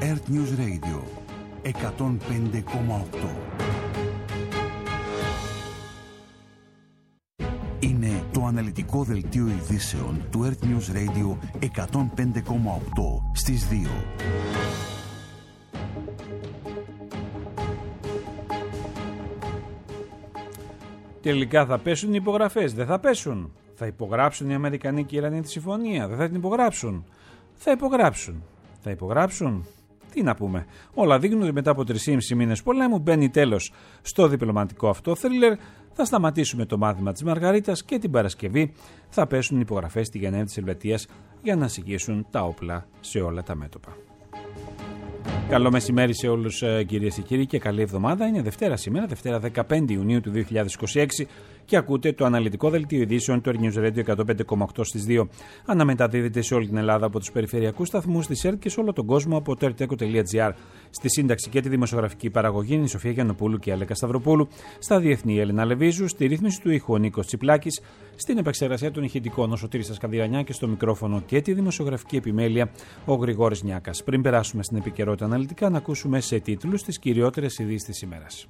Earth News Radio 105,8. Είναι το αναλυτικό δελτίο ειδήσεων του Earth News Radio 105,8 στις 2. Τελικά θα πέσουν οι υπογραφές, δεν θα πέσουν. Θα υπογράψουν οι Αμερικανοί και οι Ιρανοί τη συμφωνία, δεν θα την υπογράψουν. Θα υπογράψουν. Θα υπογράψουν. Τι να πούμε. Όλα δείχνουν ότι μετά από 3,5 μήνες πολέμου μπαίνει τέλος στο διπλωματικό αυτό θρίλερ. Θα σταματήσουμε το μάθημα της Μαργαρίτας και την Παρασκευή θα πέσουν οι υπογραφές στη Γενέβη της Ελβετίας για να συγγύσουν τα όπλα σε όλα τα μέτωπα. Καλό μεσημέρι σε όλους κυρίες και κύριοι και καλή εβδομάδα. Είναι Δευτέρα σήμερα, Δευτέρα 15 Ιουνίου του 2026 και ακούτε το αναλυτικό δελτίο ειδήσεων του Earth News Radio 105,8 στις 2. Αναμεταδίδεται σε όλη την Ελλάδα από τους περιφερειακούς σταθμούς της ΕΡΤ και σε όλο τον κόσμο από το erteco.gr. Στη σύνταξη και τη δημοσιογραφική παραγωγή είναι η Σοφία Γιαννοπούλου και η Αλέκα Σταυροπούλου. Στα διεθνή Έλενα Λεβίζου, στη ρύθμιση του ήχου ο Νίκος Τσιπλάκης, στην επεξεργασία των ηχητικών ο Σωτήρης Ασκανδυρανιά και στο μικρόφωνο και τη δημοσιογραφική επιμέλεια ο Γρηγόρης Νιάκας. Πριν περάσουμε στην επικαιρότητα αναλυτικά, να ακούσουμε σε τίτλους τις κυριότερες ειδήσεις της ημέρας.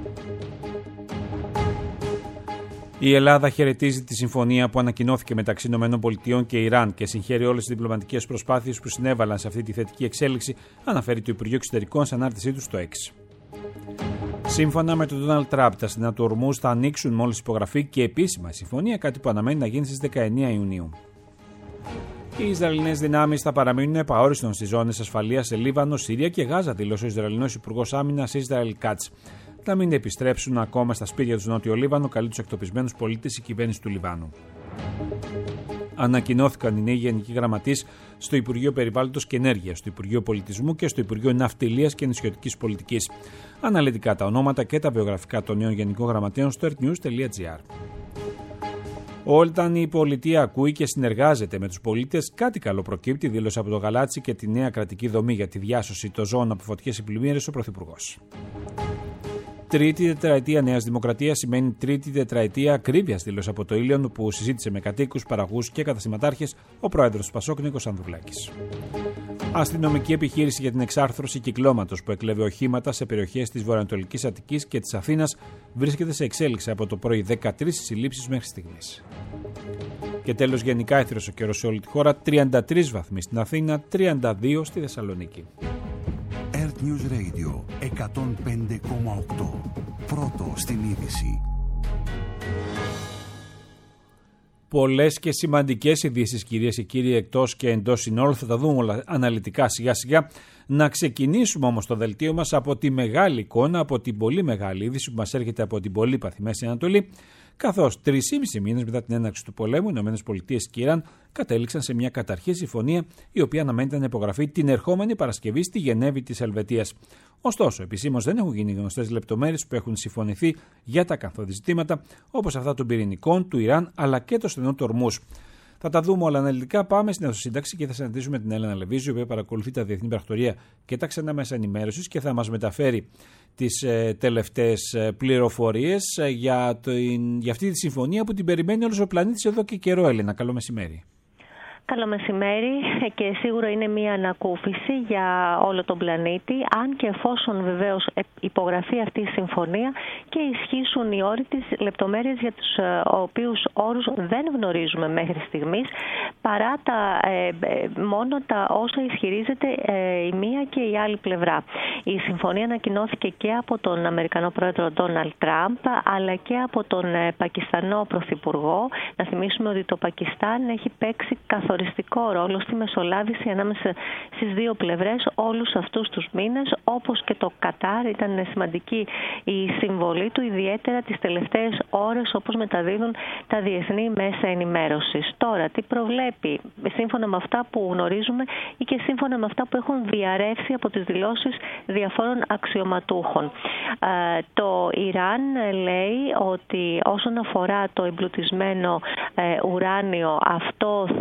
Η Ελλάδα χαιρετίζει τη συμφωνία που ανακοινώθηκε μεταξύ ΗΠΑ και Ιράν και συγχαίρει όλες τις διπλωματικές προσπάθειες που συνέβαλαν σε αυτή τη θετική εξέλιξη, αναφέρει το Υπουργείο Εξωτερικών σε ανάρτησή του στο X. Σύμφωνα με τον Ντόναλντ Τραμπ, τα σύνορα του Ορμούζ θα ανοίξουν μόλις υπογραφεί και επίσημα η συμφωνία, κάτι που αναμένει να γίνει στις 19 Ιουνίου. Οι Ισραηλινές δυνάμεις θα παραμείνουν επαόριστον στις ζώνες ασφαλείας σε Λίβανο, Συρία και Γάζα, δήλωσε ο Ισραηλινός Υπουργός Άμυνας Ισραήλ Κάτς. Να μην επιστρέψουν ακόμα στα σπίτια του Νότιο Λίβανο, καλεί τους εκτοπισμένους πολίτες η κυβέρνηση του Λιβάνου. Ανακοινώθηκαν οι νέοι γενικοί γραμματείς στο Υπουργείο Περιβάλλοντος και Ενέργειας, στο Υπουργείο Πολιτισμού και στο Υπουργείο Ναυτιλίας και Νησιωτικής Πολιτικής. Αναλυτικά τα ονόματα και τα βιογραφικά των νέων γενικών γραμματέων στο earthnews.gr. Όταν η πολιτεία ακούει και συνεργάζεται με τους πολίτες, κάτι καλό προκύπτει, δήλωσε από το Γαλάτσι και τη νέα κρατική δομή για τη διάσωση των ζώων από φωτιές ή πλημμύρες ο Πρωθυπουργός. Τρίτη τετραετία Νέας Δημοκρατίας σημαίνει τρίτη τετραετία ακρίβειας, δήλωσε από το Ήλιον που συζήτησε με κατοίκους, παραγωγούς και καταστηματάρχες ο πρόεδρος του Πασόκ Νίκος Ανδρουλάκης. Αστυνομική επιχείρηση για την εξάρθρωση κυκλώματος που εκλέβε οχήματα σε περιοχές της βορειοανατολικής Αττικής και της Αθήνας βρίσκεται σε εξέλιξη από το πρωί, 13 συλλήψεις μέχρι στιγμής. Και τέλος, γενικά έθριος ο καιρός σε όλη τη χώρα, 33 βαθμοί στην Αθήνα, 32 στη Θεσσαλονίκη. Earth News Radio 105,8. Πρώτο στην είδηση. Πολλές και σημαντικές ειδήσεις, κυρίες και κύριοι, εκτός και εντός συνόλου. Θα τα δούμε όλα αναλυτικά σιγά σιγά. Να ξεκινήσουμε όμως το δελτίο μας από τη μεγάλη εικόνα, από την πολύ μεγάλη είδηση που μας έρχεται από την πολύπαθη Μέση Ανατολή. Καθώς 3,5 μήνες μετά την έναρξη του πολέμου, οι ΗΠΑ και η Ιράν κατέληξαν σε μια καταρχή συμφωνία, η οποία αναμένεται να υπογραφεί την ερχόμενη Παρασκευή στη Γενέβη της Ελβετίας. Ωστόσο, επισήμως δεν έχουν γίνει γνωστές λεπτομέρειες που έχουν συμφωνηθεί για τα καθόδη ζητήματα, όπως αυτά των πυρηνικών, του Ιράν αλλά και το στενό του Ορμούζ. Θα τα δούμε όλα αναλυτικά. Πάμε στην αιθοσύνταξη και θα συναντήσουμε την Έλενα Λεβίζου, η οποία παρακολουθεί τα διεθνή πρακτορία και τα ξένα μέσα ενημέρωσης και θα μας μεταφέρει τις τελευταίες πληροφορίες για αυτή τη συμφωνία που την περιμένει όλος ο πλανήτης εδώ και καιρό. Έλενα, καλό μεσημέρι. Καλό μεσημέρι και σίγουρα είναι μια ανακούφιση για όλο τον πλανήτη, αν και εφόσον βεβαίως υπογραφεί αυτή η συμφωνία και ισχύσουν οι όροι της, λεπτομέρειες για τους οποίους όρους δεν γνωρίζουμε μέχρι στιγμής, παρά μόνο τα όσα ισχυρίζεται η μία και η άλλη πλευρά. Η συμφωνία ανακοινώθηκε και από τον Αμερικανό πρόεδρο Ντόναλντ Τραμπ, αλλά και από τον Πακιστανό πρωθυπουργό. Να θυμίσουμε ότι το Πακιστάν έχει παίξει καθοριστικό ρόλο στη μεσολάβηση ανάμεσα στις δύο πλευρές όλους αυτούς τους μήνες, όπως και το Κατάρ. Ήταν σημαντική η συμβολή του, ιδιαίτερα τις τελευταίες ώρες, όπως μεταδίδουν τα διεθνή μέσα ενημέρωσης. Τώρα, τι προβλέπει, σύμφωνα με αυτά που γνωρίζουμε ή και σύμφωνα με αυτά που έχουν διαρρεύσει από τις δηλώσεις διαφόρων αξιωματούχων. Το Ιράν λέει ότι όσον αφορά το εμπλουτισμένο ουράνιο, αυτό θα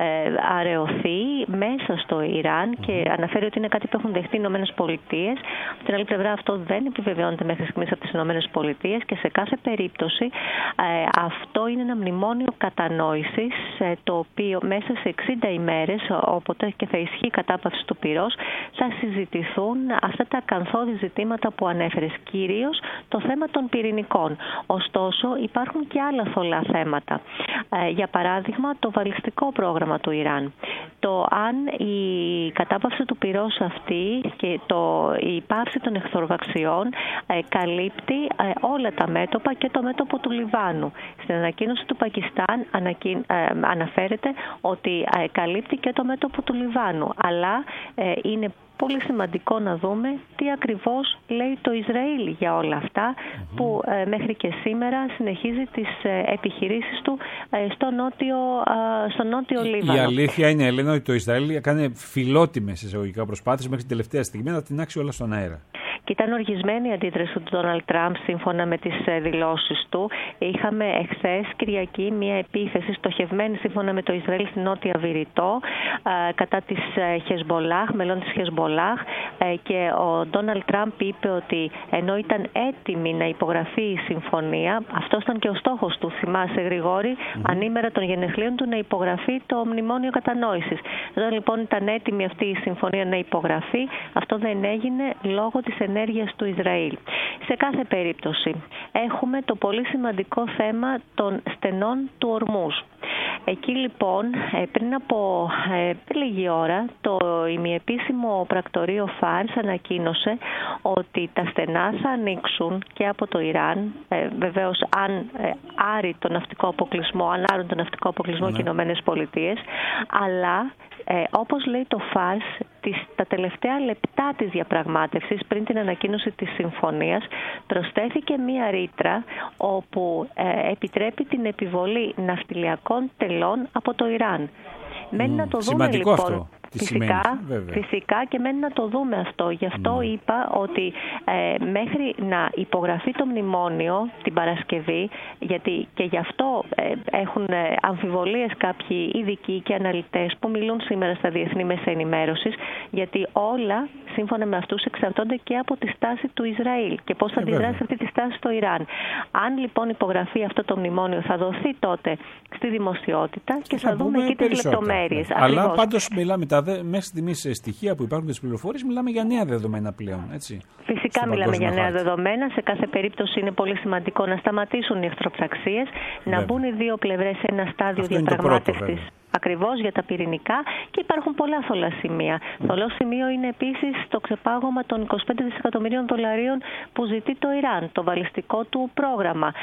αραιωθεί μέσα στο Ιράν και αναφέρει ότι είναι κάτι που έχουν δεχτεί οι Ηνωμένες Πολιτείες. Από την άλλη πλευρά αυτό δεν επιβεβαιώνεται μέχρι στιγμής από τις Ηνωμένες Πολιτείες και σε κάθε περίπτωση αυτό είναι ένα μνημόνιο κατανόησης το οποίο μέσα σε 60 ημέρες, όποτε και θα ισχύει η κατάπαυση του πυρός, θα συζητηθούν αυτά τα ακαθόδη ζητήματα που ανέφερες, κυρίως το θέμα των πυρηνικών. Ωστόσο υπάρχουν και άλλα θολά θέματα. Για παράδειγμα το βαλιστικό πρόγραμμα του Ιράν. Το αν η κατάπαυση του πυρός αυτή και η πάυση των εχθροβαξιών καλύπτει όλα τα μέτωπα και το μέτωπο του Λιβάνου. Στην ανακοίνωση του Πακιστάν αναφέρεται ότι καλύπτει και το μέτωπο του Λιβάνου, αλλά είναι πολύ σημαντικό να δούμε τι ακριβώς λέει το Ισραήλ για όλα αυτά που μέχρι και σήμερα συνεχίζει τις επιχειρήσεις του στο νότιο Λίβανο. Η αλήθεια είναι, Ελένα, ότι το Ισραήλ έκανε φιλότιμες εισαγωγικά προσπάθειες μέχρι την τελευταία στιγμή να τεινάξει όλα στον αέρα. Και ήταν οργισμένη η αντίδραση του Ντόναλντ Τραμπ σύμφωνα με τις δηλώσεις του. Είχαμε εχθές Κυριακή μια επίθεση στοχευμένη σύμφωνα με το Ισραήλ στην Νότια Βηρητό κατά της Χεσμπολάχ, μελών της Χεσμπολάχ, και ο Ντόναλντ Τραμπ είπε ότι ενώ ήταν έτοιμη να υπογραφεί η συμφωνία, αυτός ήταν και ο στόχος του, θυμάσαι Γρηγόρη, ανήμερα των γενεθλίων του να υπογραφεί το μνημόνιο κατανόησης. Όταν λοιπόν ήταν έτοιμη αυτή η συμφωνία να υπογραφεί, αυτό δεν έγινε λόγω της ενέργειας του Ισραήλ. Σε κάθε περίπτωση έχουμε το πολύ σημαντικό θέμα των στενών του Ορμούζ. Εκεί λοιπόν πριν από λίγη ώρα το ημιεπίσημο πρακτορείο Φάρς ανακοίνωσε ότι τα στενά θα ανοίξουν και από το Ιράν, βεβαίως αν άρει τον ναυτικό αποκλεισμό, αν άρουν τον ναυτικό αποκλεισμό και οι Ηνωμένες Πολιτείες, αλλά όπως λέει το Φάρς, τα τελευταία λεπτά της διαπραγμάτευσης πριν την ανακοίνωση της συμφωνίας προσθέθηκε μία ρήτρα όπου επιτρέπει την επιβολή ναυτιλιακών τελών από το Ιράν. Μένει να το δούμε σημαντικό λοιπόν. Αυτό. Φυσικά και μένει να το δούμε αυτό. Γι' αυτό είπα ότι μέχρι να υπογραφεί το μνημόνιο την Παρασκευή, γιατί και γι' αυτό έχουν αμφιβολίες κάποιοι ειδικοί και αναλυτές που μιλούν σήμερα στα διεθνή μέσα ενημέρωσης, γιατί όλα σύμφωνα με αυτούς εξαρτώνται και από τη στάση του Ισραήλ και πώς θα αντιδράσει αυτή τη στάση στο Ιράν. Αν λοιπόν υπογραφεί αυτό το μνημόνιο θα δοθεί τότε στη δημοσιότητα και θα δούμε εκεί τις λεπτομέρειες. Αλλά πάντως μιλάμε μέχρι στιγμής στοιχεία που υπάρχουν στις πληροφορίες, μιλάμε για νέα δεδομένα πλέον, έτσι. Φυσικά μιλάμε για νέα δεδομένα. Σε κάθε περίπτωση είναι πολύ σημαντικό να σταματήσουν οι εχθροπραξίες, να μπουν οι δύο πλευρές σε ένα στάδιο διαπραγμάτευσης. Ακριβώς για τα πυρηνικά και υπάρχουν πολλά θολά σημεία. Θολό σημείο είναι επίσης το ξεπάγωμα των 25 δισεκατομμυρίων δολαρίων που ζητεί το Ιράν, το βαλιστικό του πρόγραμμα,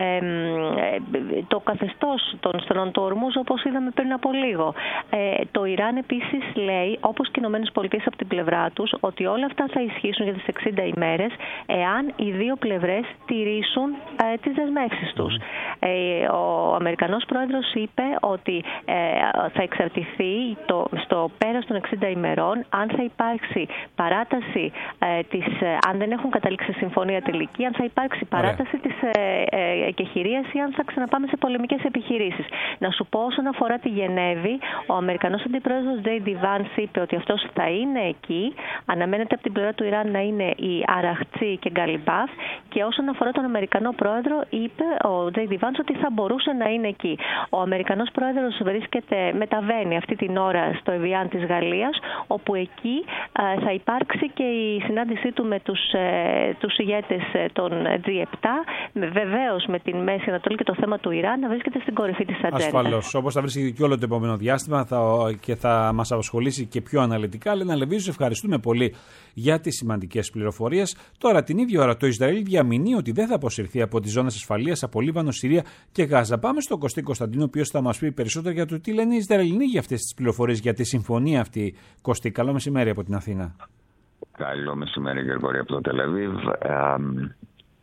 το καθεστώς των στενών του Ορμούζ όπως είδαμε πριν από λίγο. Το Ιράν επίσης λέει, όπως και οι Ηνωμένες Πολιτείες από την πλευρά τους, ότι όλα αυτά θα ισχύσουν για τις 60 ημέρες εάν οι δύο πλευρές τηρήσουν τις δεσμεύσεις τους. Ο Αμερικανός πρόεδρος είπε ότι θα εξαρτηθεί στο πέρας των 60 ημερών αν θα υπάρξει παράταση αν δεν έχουν καταλήξει συμφωνία τελική, αν θα υπάρξει παράταση της εκεχηρίας ή αν θα ξαναπάμε σε πολεμικές επιχειρήσεις. Να σου πω όσον αφορά τη Γενέβη, ο Αμερικανός αντιπρόεδρος J.D. Vance είπε ότι αυτός θα είναι εκεί, αναμένεται από την πλευρά του Ιράν να είναι η Αραχτσί και Γκαλιμπάφ, και όσον αφορά τον Αμερικανό πρόεδρο είπε ο J.D. Vance ότι θα μπορούσε να είναι εκεί. Ο Αμερικανός πρόεδρος μεταβαίνει αυτή την ώρα στο Εβιάν της Γαλλίας, όπου εκεί θα υπάρξει και η συνάντησή του με τους ηγέτες των G7, βεβαίως με την Μέση Ανατολή και το θέμα του Ιράν να βρίσκεται στην κορυφή της ατζέντας. Ασφαλώς, όπως θα βρίσκεται και όλο το επόμενο διάστημα και θα μας απασχολήσει και πιο αναλυτικά. Λένα Λεβίζου, ευχαριστούμε πολύ για τις σημαντικές πληροφορίες. Τώρα την ίδια ώρα το Ισραήλ διαμηνεί ότι δεν θα αποσυρθεί από τις ζώνες ασφαλείας από Λίβανο, Συρία και Γάζα. Πάμε στον Κωστή Κωνσταντίνο, ο οποίος θα μας πει περισσότερο για το τι λένε οι Ισραηλινοί για αυτές τις πληροφορίες, για τη συμφωνία αυτή. Κωστή, καλό μεσημέρι από την Αθήνα. Καλό μεσημέρι, Γρηγόρη, από το Τελ Αβίβ.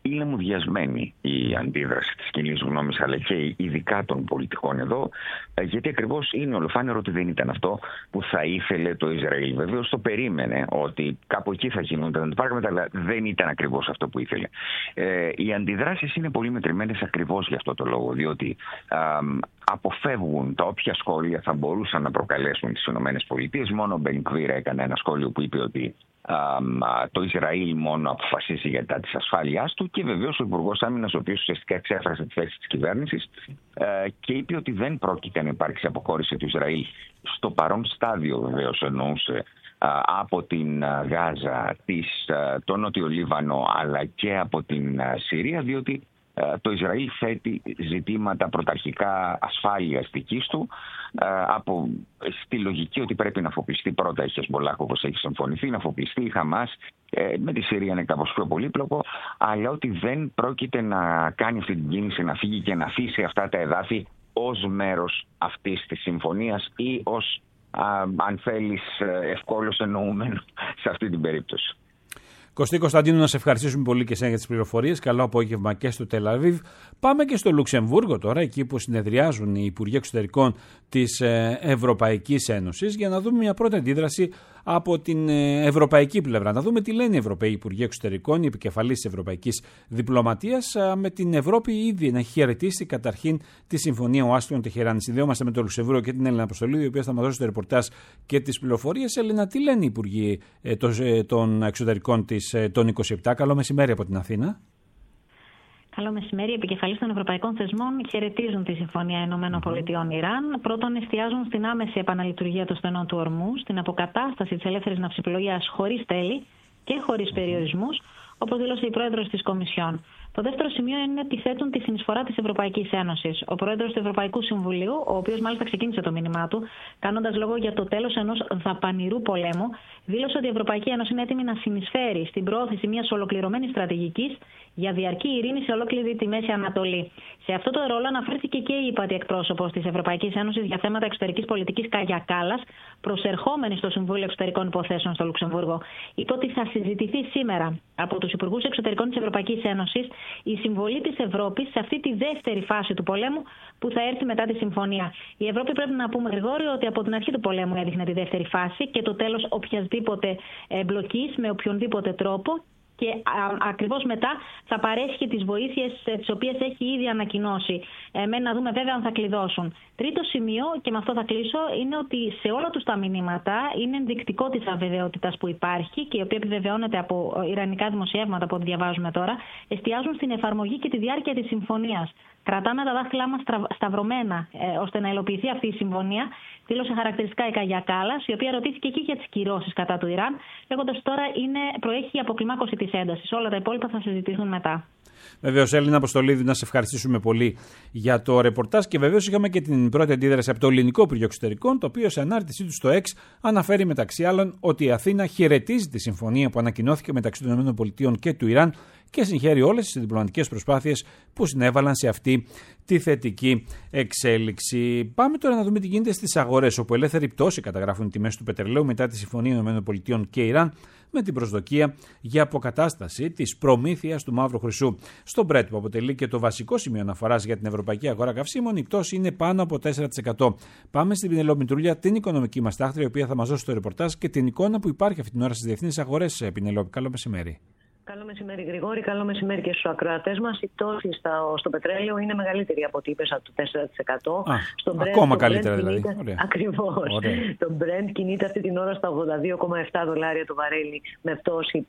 είναι μουδιασμένη η αντίδραση της κοινής γνώμης, αλλά και ειδικά των πολιτικών εδώ, γιατί ακριβώς είναι ολοφάνερο ότι δεν ήταν αυτό που θα ήθελε το Ισραήλ. Βεβαίως το περίμενε ότι κάπου εκεί θα κινούνταν τα πράγματα, αλλά δεν ήταν ακριβώς αυτό που ήθελε. Οι αντιδράσεις είναι πολύ μετρημένες ακριβώς για αυτό το λόγο, διότι αποφεύγουν τα όποια σχόλια θα μπορούσαν να προκαλέσουν τις ΗΠΑ. Μόνο ο Μπεν Γκβίρ έκανε ένα σχόλιο που είπε ότι το Ισραήλ μόνο αποφασίσει για τα της ασφάλειάς του, και βεβαίως ο Υπουργός Άμυνας, ο οποίος ουσιαστικά εξέφρασε τη θέση της κυβέρνησης και είπε ότι δεν πρόκειται να υπάρξει αποχώρηση του Ισραήλ στο παρόν στάδιο, βεβαίως εννοούσε από την Γάζα, το Νότιο Λίβανο, αλλά και από την Συρία, διότι το Ισραήλ θέτει ζητήματα πρωταρχικά ασφάλειας δικής του, στη λογική ότι πρέπει να αφοπλιστεί πρώτα η Χεσμολάχ, όπως έχει συμφωνηθεί, να αφοπλιστεί η Χαμάς. Με τη Συρία είναι κάπως πιο πολύπλοκο, αλλά ότι δεν πρόκειται να κάνει αυτή την κίνηση, να φύγει και να αφήσει αυτά τα εδάφη ως μέρος αυτής της συμφωνίας ή ως, αν θέλεις, ευκόλως εννοούμενο σε αυτή την περίπτωση. Κωστή Κωνσταντίνου, να σε ευχαριστήσουμε πολύ και εσένα για τις πληροφορίες. Καλό απόγευμα και στο Τελ Αβίβ. Πάμε και στο Λουξεμβούργο τώρα, εκεί που συνεδριάζουν οι Υπουργοί Εξωτερικών της Ευρωπαϊκής Ένωσης, για να δούμε μια πρώτη αντίδραση από την ευρωπαϊκή πλευρά. Να δούμε τι λένε οι Ευρωπαίοι Υπουργοί Εξωτερικών, οι επικεφαλής της Ευρωπαϊκής Διπλωματίας, με την Ευρώπη ήδη να έχει χαιρετήσει καταρχήν τη Συμφωνία Ουάσιγκτον-Τεχεράνη. Συνδέομαστε με το Λουξεμβούργο και την Έλληνα Αποστολή, η οποία θα μας δώσει το ρεπορτάζ και τις πληροφορίες. Έλληνα, τι λένε οι Υπουργοί των Εξωτερικών των 27. Καλό μεσημέρι από την Αθήνα. Καλό μεσημέρι. Οι επικεφαλείς των ευρωπαϊκών θεσμών χαιρετίζουν τη Συμφωνία ΗΠΑ-Ιράν. Πρώτον, εστιάζουν στην άμεση επαναλειτουργία των στενών του ορμού, στην αποκατάσταση της ελεύθερης ναυσιπλοείας χωρίς τέλη και χωρίς περιορισμούς, όπως δήλωσε η πρόεδρος της Κομισιόν. Το δεύτερο σημείο είναι ότι θέτουν τη συνεισφορά της Ευρωπαϊκής Ένωσης. Ο πρόεδρος του Ευρωπαϊκού Συμβουλίου, ο οποίος μάλιστα ξεκίνησε το μήνυμά του, κάνοντας λόγο για το τέλος ενός δαπανηρού πολέμου, δήλωσε ότι η Ευρωπαϊκή Ένωση είναι έτοιμη να συνεισφέρει στην προώθηση μιας ολοκληρωμένης στρατηγικής για διαρκή ειρήνη σε ολόκληρη τη Μέση Ανατολή. Σε αυτό το ρόλο αναφέρθηκε και η ΥΠΑΤΗ εκπρόσωπος της Ευρωπαϊκής Ένωσης για θέματα εξωτερικής πολιτικής Κάγια Κάλλας, προσερχόμενη στο Συμβούλιο Εξωτερικών Υποθέσεων στο Λουξεμβούργο. Είπε ότι θα συζητηθεί σήμερα από τους Υπουργούς Εξωτερικών της Ευρωπαϊκής Ένωσης η συμβολή της Ευρώπης σε αυτή τη δεύτερη φάση του πολέμου που θα έρθει μετά τη συμφωνία. Η Ευρώπη, πρέπει να πούμε, Γρηγόρη, ότι από την αρχή του πολέμου έδειχνε τη δεύτερη φάση και το τέλος οποιασδήποτε εμπλοκής με οποιονδήποτε τρόπο. Και ακριβώς μετά θα παρέσχει τις βοήθειες τις οποίες έχει ήδη ανακοινώσει. Να δούμε βέβαια αν θα κλειδώσουν. Τρίτο σημείο, και με αυτό θα κλείσω, είναι ότι σε όλα τους τα μηνύματα είναι ενδεικτικό της αβεβαιότητας που υπάρχει και η οποία επιβεβαιώνεται από ιρανικά δημοσιεύματα που διαβάζουμε τώρα, εστιάζουν στην εφαρμογή και τη διάρκεια της συμφωνίας. Κρατάμε τα δάχτυλά μας σταυρωμένα ώστε να υλοποιηθεί αυτή η συμφωνία, δήλωσε χαρακτηριστικά η Κάγια Κάλλας, η οποία ρωτήθηκε και για τις κυρώσεις κατά του Ιράν, λέγοντας τώρα προέχει η αποκλιμάκωση της έντασης. Όλα τα υπόλοιπα θα συζητηθούν μετά. Βεβαίως, Έλληνα Αποστολίδη, να σε ευχαριστήσουμε πολύ για το ρεπορτάζ και βεβαίως είχαμε και την πρώτη αντίδραση από το Ελληνικό Υπουργείο Εξωτερικών, το οποίο σε ανάρτησή του στο X αναφέρει μεταξύ άλλων ότι η Αθήνα χαιρετίζει τη συμφωνία που ανακοινώθηκε μεταξύ των ΗΠΑ και του Ιράν και συγχαίρει όλες τις διπλωματικές προσπάθειες που συνέβαλαν σε αυτή τη θετική εξέλιξη. Πάμε τώρα να δούμε τι γίνεται στις αγορές, όπου ελεύθερη πτώση καταγράφουν οι τιμές του πετρελαίου μετά τη συμφωνία ΗΠΑ και Ιράν, με την προσδοκία για αποκατάσταση της προμήθειας του μαύρου χρυσού. Στο Brent, που αποτελεί και το βασικό σημείο αναφοράς για την ευρωπαϊκή αγορά καυσίμων, η πτώση είναι πάνω από 4%. Πάμε στην Πινελόπη Μητρούλια, την οικονομική μας τάχτρια, η οποία θα μας δώσει το ρεπορτάζ και την εικόνα που υπάρχει αυτή την ώρα στις διεθνείς αγορές. Πινελόπη, καλό μεσημέρι. Καλό μεσημέρι, Γρηγόρη. Καλό μεσημέρι και στους ακροατές μας. Η πτώση στο πετρέλαιο είναι μεγαλύτερη από ό,τι είπες, από το 4%. Ακόμα καλύτερα δηλαδή. Ακριβώς. Το Brent κινείται αυτή την ώρα στα $82,7 το βαρέλι με πτώση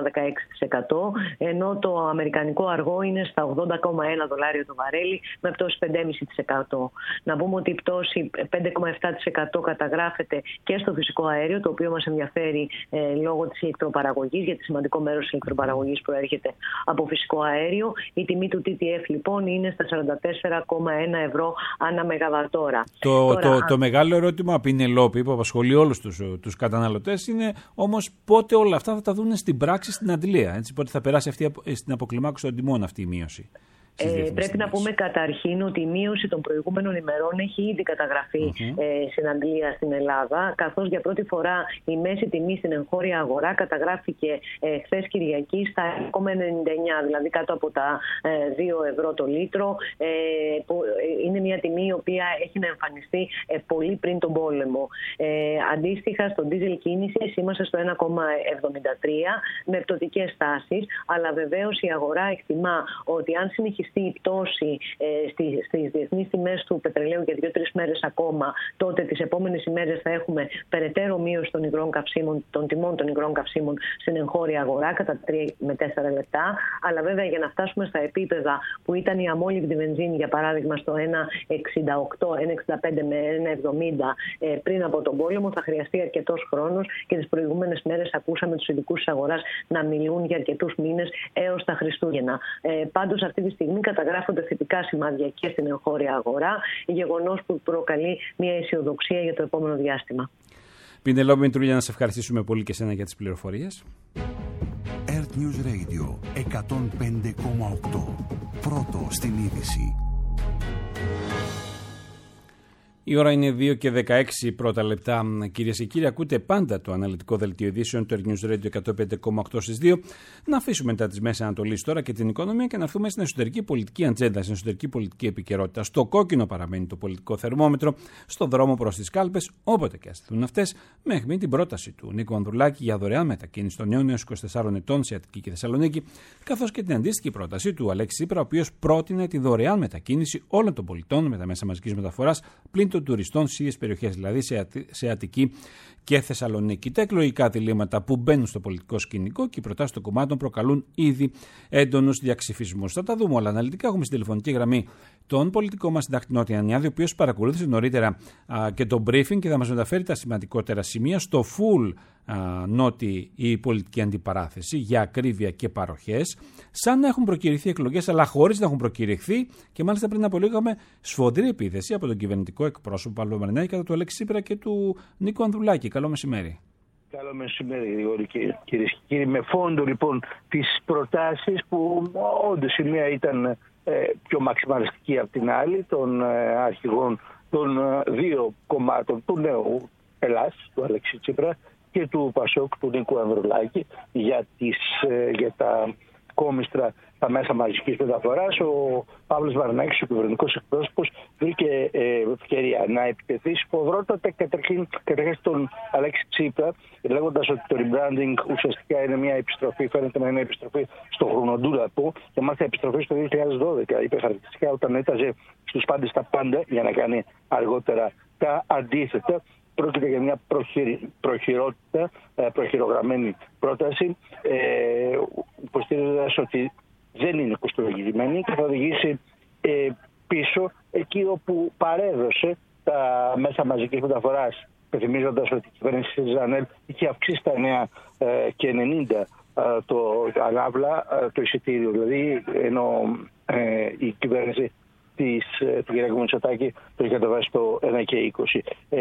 5,16%, ενώ το αμερικανικό αργό είναι στα $80,1 το βαρέλι με πτώση 5,5%. Να πούμε ότι η πτώση 5,7% καταγράφεται και στο φυσικό αέριο, το οποίο μας ενδιαφέρει λόγω της ηλεκτροπαραγωγής, γιατί σημαντικό μέρος της ηλεκτροπαραγωγής προέρχεται από φυσικό αέριο. Η τιμή του TTF λοιπόν είναι στα 44,1 ευρώ ανά μεγαβατόρα. Το μεγάλο ερώτημα, Πινελόπη, που απασχολεί όλους τους καταναλωτές, είναι όμως πότε όλα αυτά θα τα δουν στην πράξη στην αντλία. Έτσι, πότε θα περάσει αυτή στην αποκλιμάκωση των τιμών αυτή η μείωση. Πρέπει να πούμε καταρχήν ότι η μείωση των προηγούμενων ημερών έχει ήδη καταγραφεί στην Αγγλία, στην Ελλάδα, καθώς για πρώτη φορά η μέση τιμή στην εγχώρια αγορά καταγράφηκε χθες Κυριακή στα 1,99, δηλαδή κάτω από τα 2 ευρώ το λίτρο. Είναι μια τιμή η οποία έχει να εμφανιστεί πολύ πριν τον πόλεμο. Αντίστοιχα, στο ντίζελ κίνηση είμαστε στο 1,73 με πτωτικές τάσεις, αλλά βεβαίως η αγορά εκτιμά ότι αν συνεχιστεί η πτώση στις διεθνείς τιμές του πετρελαίου για 2-3 μέρες ακόμα, τότε τις επόμενες ημέρες θα έχουμε περαιτέρω μείωση των υγρών καυσίμων, των τιμών των υγρών καυσίμων στην εγχώρια αγορά κατά 3 με 4 λεπτά. Αλλά βέβαια για να φτάσουμε στα επίπεδα που ήταν η αμόλυβδη βενζίνη, για παράδειγμα, στο 1,68, 1,65 με 1,70 πριν από τον πόλεμο, θα χρειαστεί αρκετός χρόνος και τις προηγούμενες μέρες ακούσαμε τους ειδικούς της αγοράς να μιλούν για αρκετούς μήνες έως τα Χριστούγεννα. Πάντως αυτή τη στιγμή καταγράφονται θετικά σημάδια και στην εγχώρια αγορά, γεγονός που προκαλεί μια αισιοδοξία για το επόμενο διάστημα. Πινελόπη Μητρούλια, να σε ευχαριστήσουμε πολύ και εσένα για τις πληροφορίες. Earth News Radio 105,8. Πρώτο στην είδηση. Η ώρα είναι 2 και 16 πρώτα λεπτά. Κυρίες και κύριοι, ακούτε πάντα το αναλυτικό δελτίο ειδήσεων του Earth News Radio 105,8 στις 2. Να αφήσουμε μετά τις Μέσης Ανατολής τώρα και την οικονομία και να έρθουμε στην εσωτερική πολιτική ατζέντα, στην εσωτερική πολιτική επικαιρότητα. Στο κόκκινο παραμένει το πολιτικό θερμόμετρο, στο δρόμο προς τις κάλπες, όποτε και αστηθούν αυτές, με αιχμή την πρόταση του Νίκου Ανδρουλάκη για δωρεάν μετακίνηση των νέων έως 24 ετών σε Αττική και Θεσσαλονίκη, καθώς και την αντίστοιχη πρόταση του Αλέξη Τσίπρα, ο οποίος πρότεινε τη δωρεάν μετακίνηση όλων των πολιτών με τα μέσα μαζικής μεταφοράς πλην των τουριστών σε ίδιες περιοχές, δηλαδή σε Αττική και Θεσσαλονίκη. Τα εκλογικά διλήμματα που μπαίνουν στο πολιτικό σκηνικό και οι προτάσεις των κομμάτων προκαλούν ήδη έντονους διαξυφισμούς. Θα τα δούμε όλα αναλυτικά. Έχουμε στη τηλεφωνική γραμμή τον πολιτικό μας συντάκτη Νότι Ανιάδη, ο οποίος παρακολούθησε νωρίτερα και το briefing και θα μας μεταφέρει τα σημαντικότερα σημεία στο full Νότι η πολιτική αντιπαράθεση για ακρίβεια και παροχές, σαν να έχουν προκηρυχθεί εκλογές, αλλά χωρίς να έχουν προκηρυχθεί, και μάλιστα πριν από λίγο είχαμε σφοδρή επίθεση από τον κυβερνητικό εκπρόσωπο Παύλο Μαρινάκη κατά του Αλέξη Τσίπρα και του Νίκου Ανδρουλάκη. Καλό μεσημέρι. Καλό μεσημέρι, Γρηγόρη, κυρίες και κύριοι. Με φόντο λοιπόν τις προτάσεις που όντως η μία ήταν πιο μαξιμαλιστική από την άλλη, των αρχηγών των δύο κομμάτων του νέου Ελλάς, του Αλέξη Τσίπρα, και του Πασόκ, του Νίκου Ανδρουλάκη, για τα κόμιστρα, τα μέσα μαζικής μεταφοράς. Ο Παύλος Μαρινάκης, ο κυβερνητικός εκπρόσωπος, βρήκε ευκαιρία να επιτεθεί σφοδρότατα καταρχήν στον Αλέξη Τσίπρα, λέγοντας ότι το rebranding ουσιαστικά είναι μια επιστροφή, φαίνεται να είναι επιστροφή στο χρονοτούλαπο, και μάλιστα επιστροφή στο 2012, είπε χαρακτηριστικά, όταν έταζε στους πάντες τα πάντα για να κάνει αργότερα τα αντίθετα. Πρόκειται για μια προχειρογραμμένη πρόταση, υποστηρίζοντας ότι δεν είναι κοστολογημένη και θα οδηγήσει πίσω εκεί όπου παρέδωσε τα μέσα μαζικής μεταφοράς, πεθυμίζοντας ότι η κυβέρνηση της Ζανέλ είχε αυξήσει στα 9 και 90 το ανάβλα, το εισιτήριο, δηλαδή, ενώ η κυβέρνηση του κ. Μητσοτάκη το είχε κατεβάσει στο 1 και 20.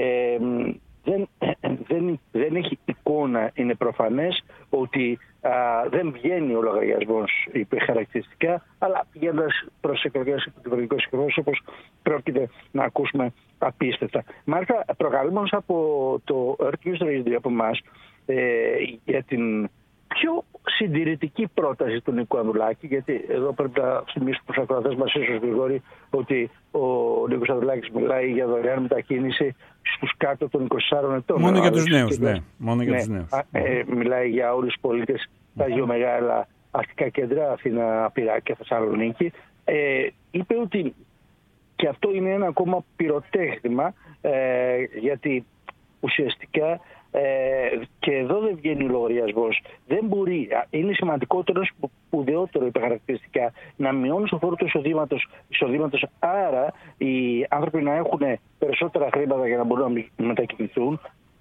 Δεν έχει εικόνα, είναι προφανές ότι δεν βγαίνει ο λογαριασμός, είπε χαρακτηριστικά, αλλά πηγαίνοντας προς εκλογές από την κυβερνητικό εκπρόσωπος πρόκειται να ακούσουμε απίστευτα. Μάλιστα, προκαλούμενος από το Earth News Radio από εμάς για την πιο συντηρητική πρόταση του Νίκου Ανδρουλάκη, γιατί εδώ πρέπει να θυμίσουμε στους ακροατές μας, ίσως Γρηγόρη, ότι ο Νίκος Ανδρουλάκης μιλάει για δωρεάν μετακίνηση στους κάτω των 24 ετών. Μόνο για τους νέους, ναι. Μόνο για τους νέους. Μιλάει για όλους τους πολίτες τα δύο μεγάλα αστικά κέντρα, Αθήνα, Πειραιά και Θεσσαλονίκη. Είπε ότι και αυτό είναι ένα ακόμα πυροτέχνημα, γιατί ουσιαστικά και εδώ δεν βγαίνει ο λογαριασμός. Δεν μπορεί, είναι σημαντικότερο, σπουδαιότερο υπερχαρακτηριστικά, να μειώνει το φόρο του εισοδήματος, άρα οι άνθρωποι να έχουν περισσότερα χρήματα για να μπορούν να μετακινηθούν,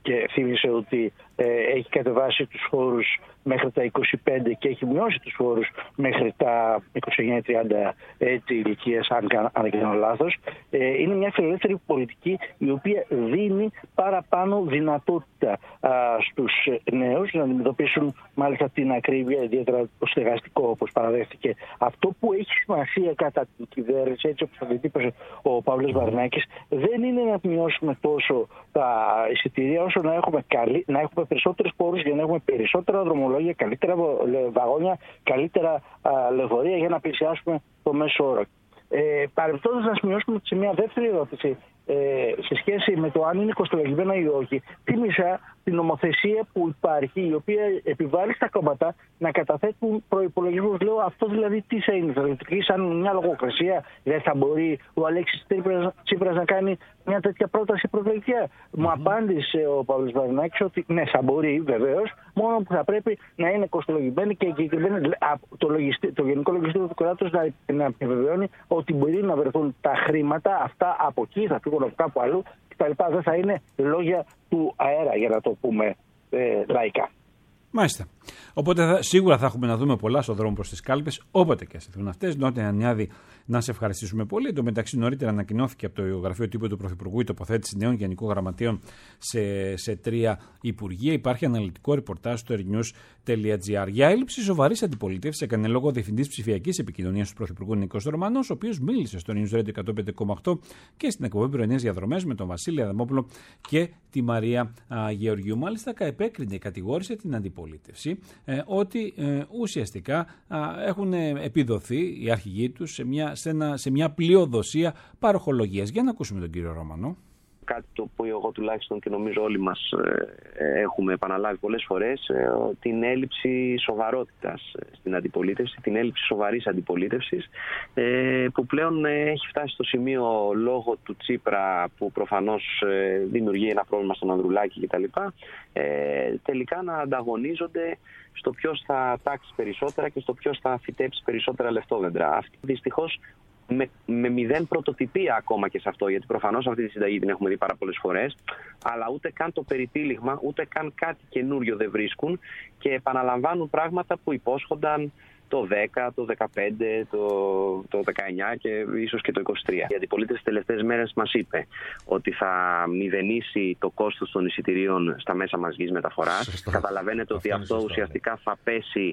και θύμισε ότι έχει κατεβάσει τους φόρους μέχρι τα 25 και έχει μειώσει τους φόρους μέχρι τα 29-30 έτη ηλικίας, αν δεν κάνω λάθος. Είναι μια φιλελεύθερη πολιτική η οποία δίνει παραπάνω δυνατότητα στους νέους να αντιμετωπίσουν μάλιστα την ακρίβεια, ιδιαίτερα το στεγαστικό, όπως παραδέχτηκε. Αυτό που έχει σημασία κατά την κυβέρνηση, έτσι όπως το διατύπωσε ο Παύλος Βαρνάκης, δεν είναι να μειώσουμε τόσο τα εισιτήρια όσο να έχουμε περισσότερους πόρους για να έχουμε περισσότερα δρομολόγια, καλύτερα βαγόνια, καλύτερα λεωφορεία για να πλησιάσουμε το μέσο όρο. Παρεμπιπτόντως, να σημειώσουμε σε μια δεύτερη ερώτηση σε σχέση με το αν είναι κοστολογημένα ή όχι, θύμισα την νομοθεσία που υπάρχει, η οποία επιβάλλει στα κόμματα να καταθέτουν προϋπολογισμούς. Λέω, αυτό δηλαδή τι θα είναι, θα λειτουργεί σαν μια λογοκρασία, δεν θα μπορεί ο Αλέξης Τσίπρας να κάνει μια τέτοια πρόταση προεκλογικά? Μου απάντησε ο Παύλος Βαρνάκης ότι ναι, θα μπορεί βεβαίως, μόνο που θα πρέπει να είναι κοστολογημένη και εγκεκριμένη. Το Γενικό Λογιστήριο του Κράτους να επιβεβαιώνει ότι μπορεί να βρεθούν τα χρήματα αυτά από εκεί, θα φύγουν από κάπου αλλού κτλ. Δεν θα είναι λόγια του αέρα, για να το πούμε λαϊκά. Μάλιστα. Οπότε σίγουρα θα έχουμε να δούμε πολλά στον δρόμο προς τις κάλπες, όποτε και ασθενούν αυτές. Νότια Ανιάδη, να σε ευχαριστήσουμε πολύ. Εν τω μεταξύ, νωρίτερα ανακοινώθηκε από το Γραφείο Τύπου του Πρωθυπουργού η τοποθέτηση νέων γενικών γραμματείων σε 3 υπουργεία. Υπάρχει αναλυτικό ρεπορτάζ στο ernews.gr. Για έλλειψη σοβαρής αντιπολίτευσης έκανε λόγο ο Διευθυντής Ψηφιακής Επικοινωνίας του Πρωθυπουργού Νίκος Ρωμανός, ο οποίος μίλησε στο News Radio 105,8 και στην εκπομπή Πρωινές Διαδρομές με τον Βασίλη Αδαμόπουλο και τη Μαρία Γεωργιού. Μάλιστα, κατεπέκρινε, κατηγόρησε την αντιπολίτευση ότι ουσιαστικά έχουν επιδοθεί οι αρχηγοί τους σε μια πλειοδοσία παροχολογίας. Για να ακούσουμε τον κύριο Ρωμανό. Κάτι το που εγώ τουλάχιστον και νομίζω όλοι μας έχουμε επαναλάβει πολλές φορές, την έλλειψη σοβαρότητας στην αντιπολίτευση, την έλλειψη σοβαρής αντιπολίτευσης, που πλέον έχει φτάσει στο σημείο λόγω του Τσίπρα, που προφανώς δημιουργεί ένα πρόβλημα στον Ανδρουλάκη κτλ. Τελικά να ανταγωνίζονται στο ποιος θα τάξει περισσότερα και στο ποιος θα φυτέψει περισσότερα λεφτόδεντρα. Αυτή δυστυχώς με 0 πρωτοτυπία ακόμα και σε αυτό, γιατί προφανώς αυτή τη συνταγή την έχουμε δει πάρα πολλές φορές, αλλά ούτε καν το περιτύλιγμα, ούτε καν κάτι καινούριο δεν βρίσκουν και επαναλαμβάνουν πράγματα που υπόσχονταν το 10, το 15, το 19 και ίσως και το 23. Η αντιπολίτευση τις τελευταίες μέρες μας είπε ότι θα μηδενίσει το κόστος των εισιτηρίων στα μέσα μαζικής μεταφοράς. Καταλαβαίνετε ότι αυτό ουσιαστικά θα πέσει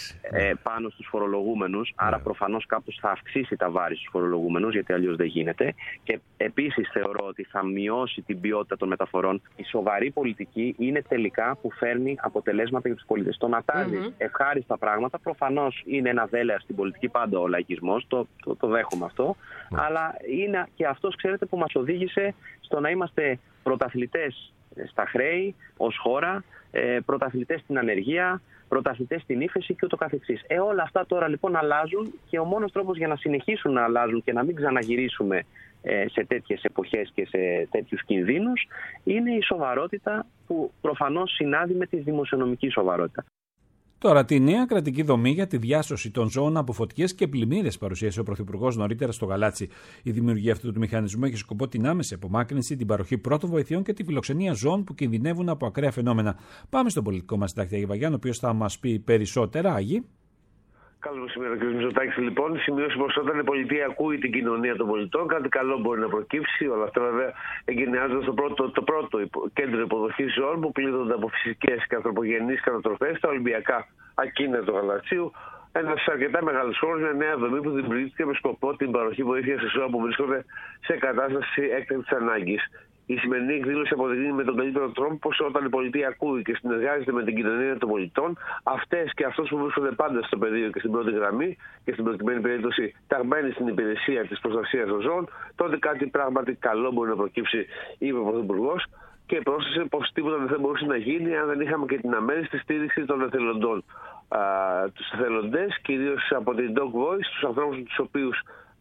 πάνω στους φορολογούμενους, άρα προφανώς κάπως θα αυξήσει τα βάρη στους φορολογούμενους, γιατί αλλιώς δεν γίνεται. Και επίσης θεωρώ ότι θα μειώσει την ποιότητα των μεταφορών. Η σοβαρή πολιτική είναι τελικά που φέρνει αποτελέσματα για τους πολίτες. Το να τάζει ευχάριστα πράγματα, προφανώς είναι ένα δέλεα στην πολιτική πάντα ο λαϊκισμός, το δέχομαι αυτό, αλλά είναι και αυτός, ξέρετε, που μας οδήγησε στο να είμαστε πρωταθλητές στα χρέη ως χώρα, πρωταθλητές στην ανεργία, πρωταθλητές στην ύφεση και ούτω καθεξής. Όλα αυτά τώρα λοιπόν αλλάζουν και ο μόνος τρόπος για να συνεχίσουν να αλλάζουν και να μην ξαναγυρίσουμε σε τέτοιες εποχές και σε τέτοιους κινδύνους είναι η σοβαρότητα που προφανώς συνάδει με τη δημοσιονομική σοβαρότητα. Τώρα, τη νέα κρατική δομή για τη διάσωση των ζώων από φωτιές και πλημμύρες παρουσίασε ο Πρωθυπουργός νωρίτερα στο Γαλάτσι. Η δημιουργία αυτού του μηχανισμού έχει σκοπό την άμεση απομάκρυνση, την παροχή πρώτων βοηθειών και τη φιλοξενία ζώων που κινδυνεύουν από ακραία φαινόμενα. Πάμε στον πολιτικό μας συντάκτη Άγη Βαγιάννη, ο οποίος θα μας πει περισσότερα. Άγη. Καλό μεσημέρι, κ. Μητσοτάκης. Λοιπόν, σημειώσει πως όταν η πολιτεία ακούει την κοινωνία των πολιτών, κάτι καλό μπορεί να προκύψει. Όλα αυτά, βέβαια, εγκαινιάζονται το πρώτο κέντρο υποδοχής ζώων που πλήττονται από φυσικές και ανθρωπογενείς καταστροφές, τα Ολυμπιακά Ακίνητα του Γαλατσίου. Ένας αρκετά μεγάλος χώρος, μια νέα δομή που δημιουργήθηκε με σκοπό την παροχή βοήθεια σε ζώα που βρίσκονται σε κατάσταση έκτακτης ανάγκης. Η σημερινή εκδήλωση αποδεικνύει με τον καλύτερο τρόπο πως όταν η πολιτεία ακούει και συνεργάζεται με την κοινωνία των πολιτών, αυτές και αυτούς που βρίσκονται πάντα στο πεδίο και στην πρώτη γραμμή και στην προκειμένη περίπτωση ταγμένοι στην υπηρεσία της προστασίας των ζώων, τότε κάτι πράγματι καλό μπορεί να προκύψει, είπε ο Πρωθυπουργός, και πρόσθεσε πως τίποτα δεν θα μπορούσε να γίνει αν δεν είχαμε και την αμέριστη στήριξη των εθελοντών. Τους εθελοντές, κυρίως από την Dog Voice, τους ανθρώπους τους οποίους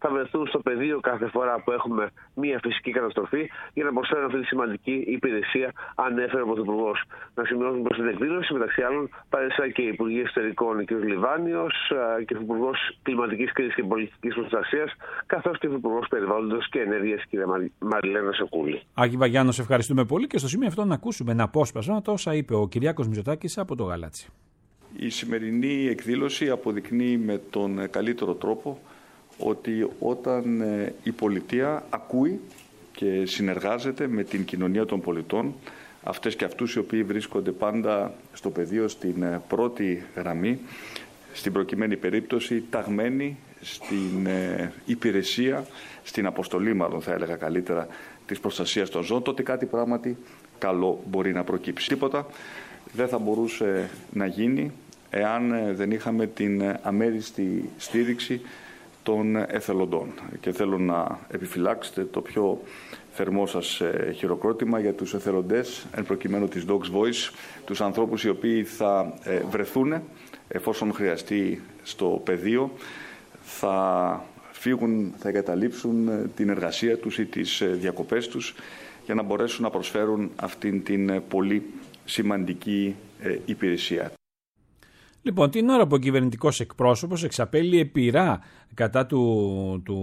θα βρεθούν στο πεδίο κάθε φορά που έχουμε μία φυσική καταστροφή για να προσφέρουν αυτή τη σημαντική υπηρεσία, ανέφερε ο Πρωθυπουργός. Να σημειώσουμε προς την εκδήλωση, μεταξύ άλλων, παρέστησαν και οι Υπουργοί Εσωτερικών κ. Λιβάνιος και ο Υπουργός Κλιματικής Κρίσης και Πολιτικής Προστασίας, καθώς και ο Υπουργός Περιβάλλοντος και Ενέργειας κ. Μαριλένα Σεκούλη. Άκη Βαγιάννο, ευχαριστούμε πολύ και στο σημείο αυτό να ακούσουμε ένα απόσπασμα το όσα είπε ο Κυριάκος Μητσοτάκης από το Γαλάτσι. Η σημερινή εκδήλωση αποδεικνύει με τον καλύτερο τρόπο ότι όταν η πολιτεία ακούει και συνεργάζεται με την κοινωνία των πολιτών, αυτές και αυτούς οι οποίοι βρίσκονται πάντα στο πεδίο στην πρώτη γραμμή, στην προκειμένη περίπτωση ταγμένοι στην υπηρεσία, στην αποστολή μάλλον θα έλεγα καλύτερα, της προστασίας των ζώων, τότε κάτι πράγματι καλό μπορεί να προκύψει. Τίποτα δεν θα μπορούσε να γίνει εάν δεν είχαμε την αμέριστη στήριξη των εθελοντών. Και θέλω να επιφυλάξετε το πιο θερμό σας χειροκρότημα για τους εθελοντές, εν προκειμένου της Dogs Voice, τους ανθρώπους οι οποίοι θα βρεθούν εφόσον χρειαστεί στο πεδίο, θα φύγουν, θα εγκαταλείψουν την εργασία τους ή τις διακοπές τους για να μπορέσουν να προσφέρουν αυτήν την πολύ σημαντική υπηρεσία. Λοιπόν, την ώρα που ο κυβερνητικός εκπρόσωπος εξαπέλυε πειρά κατά του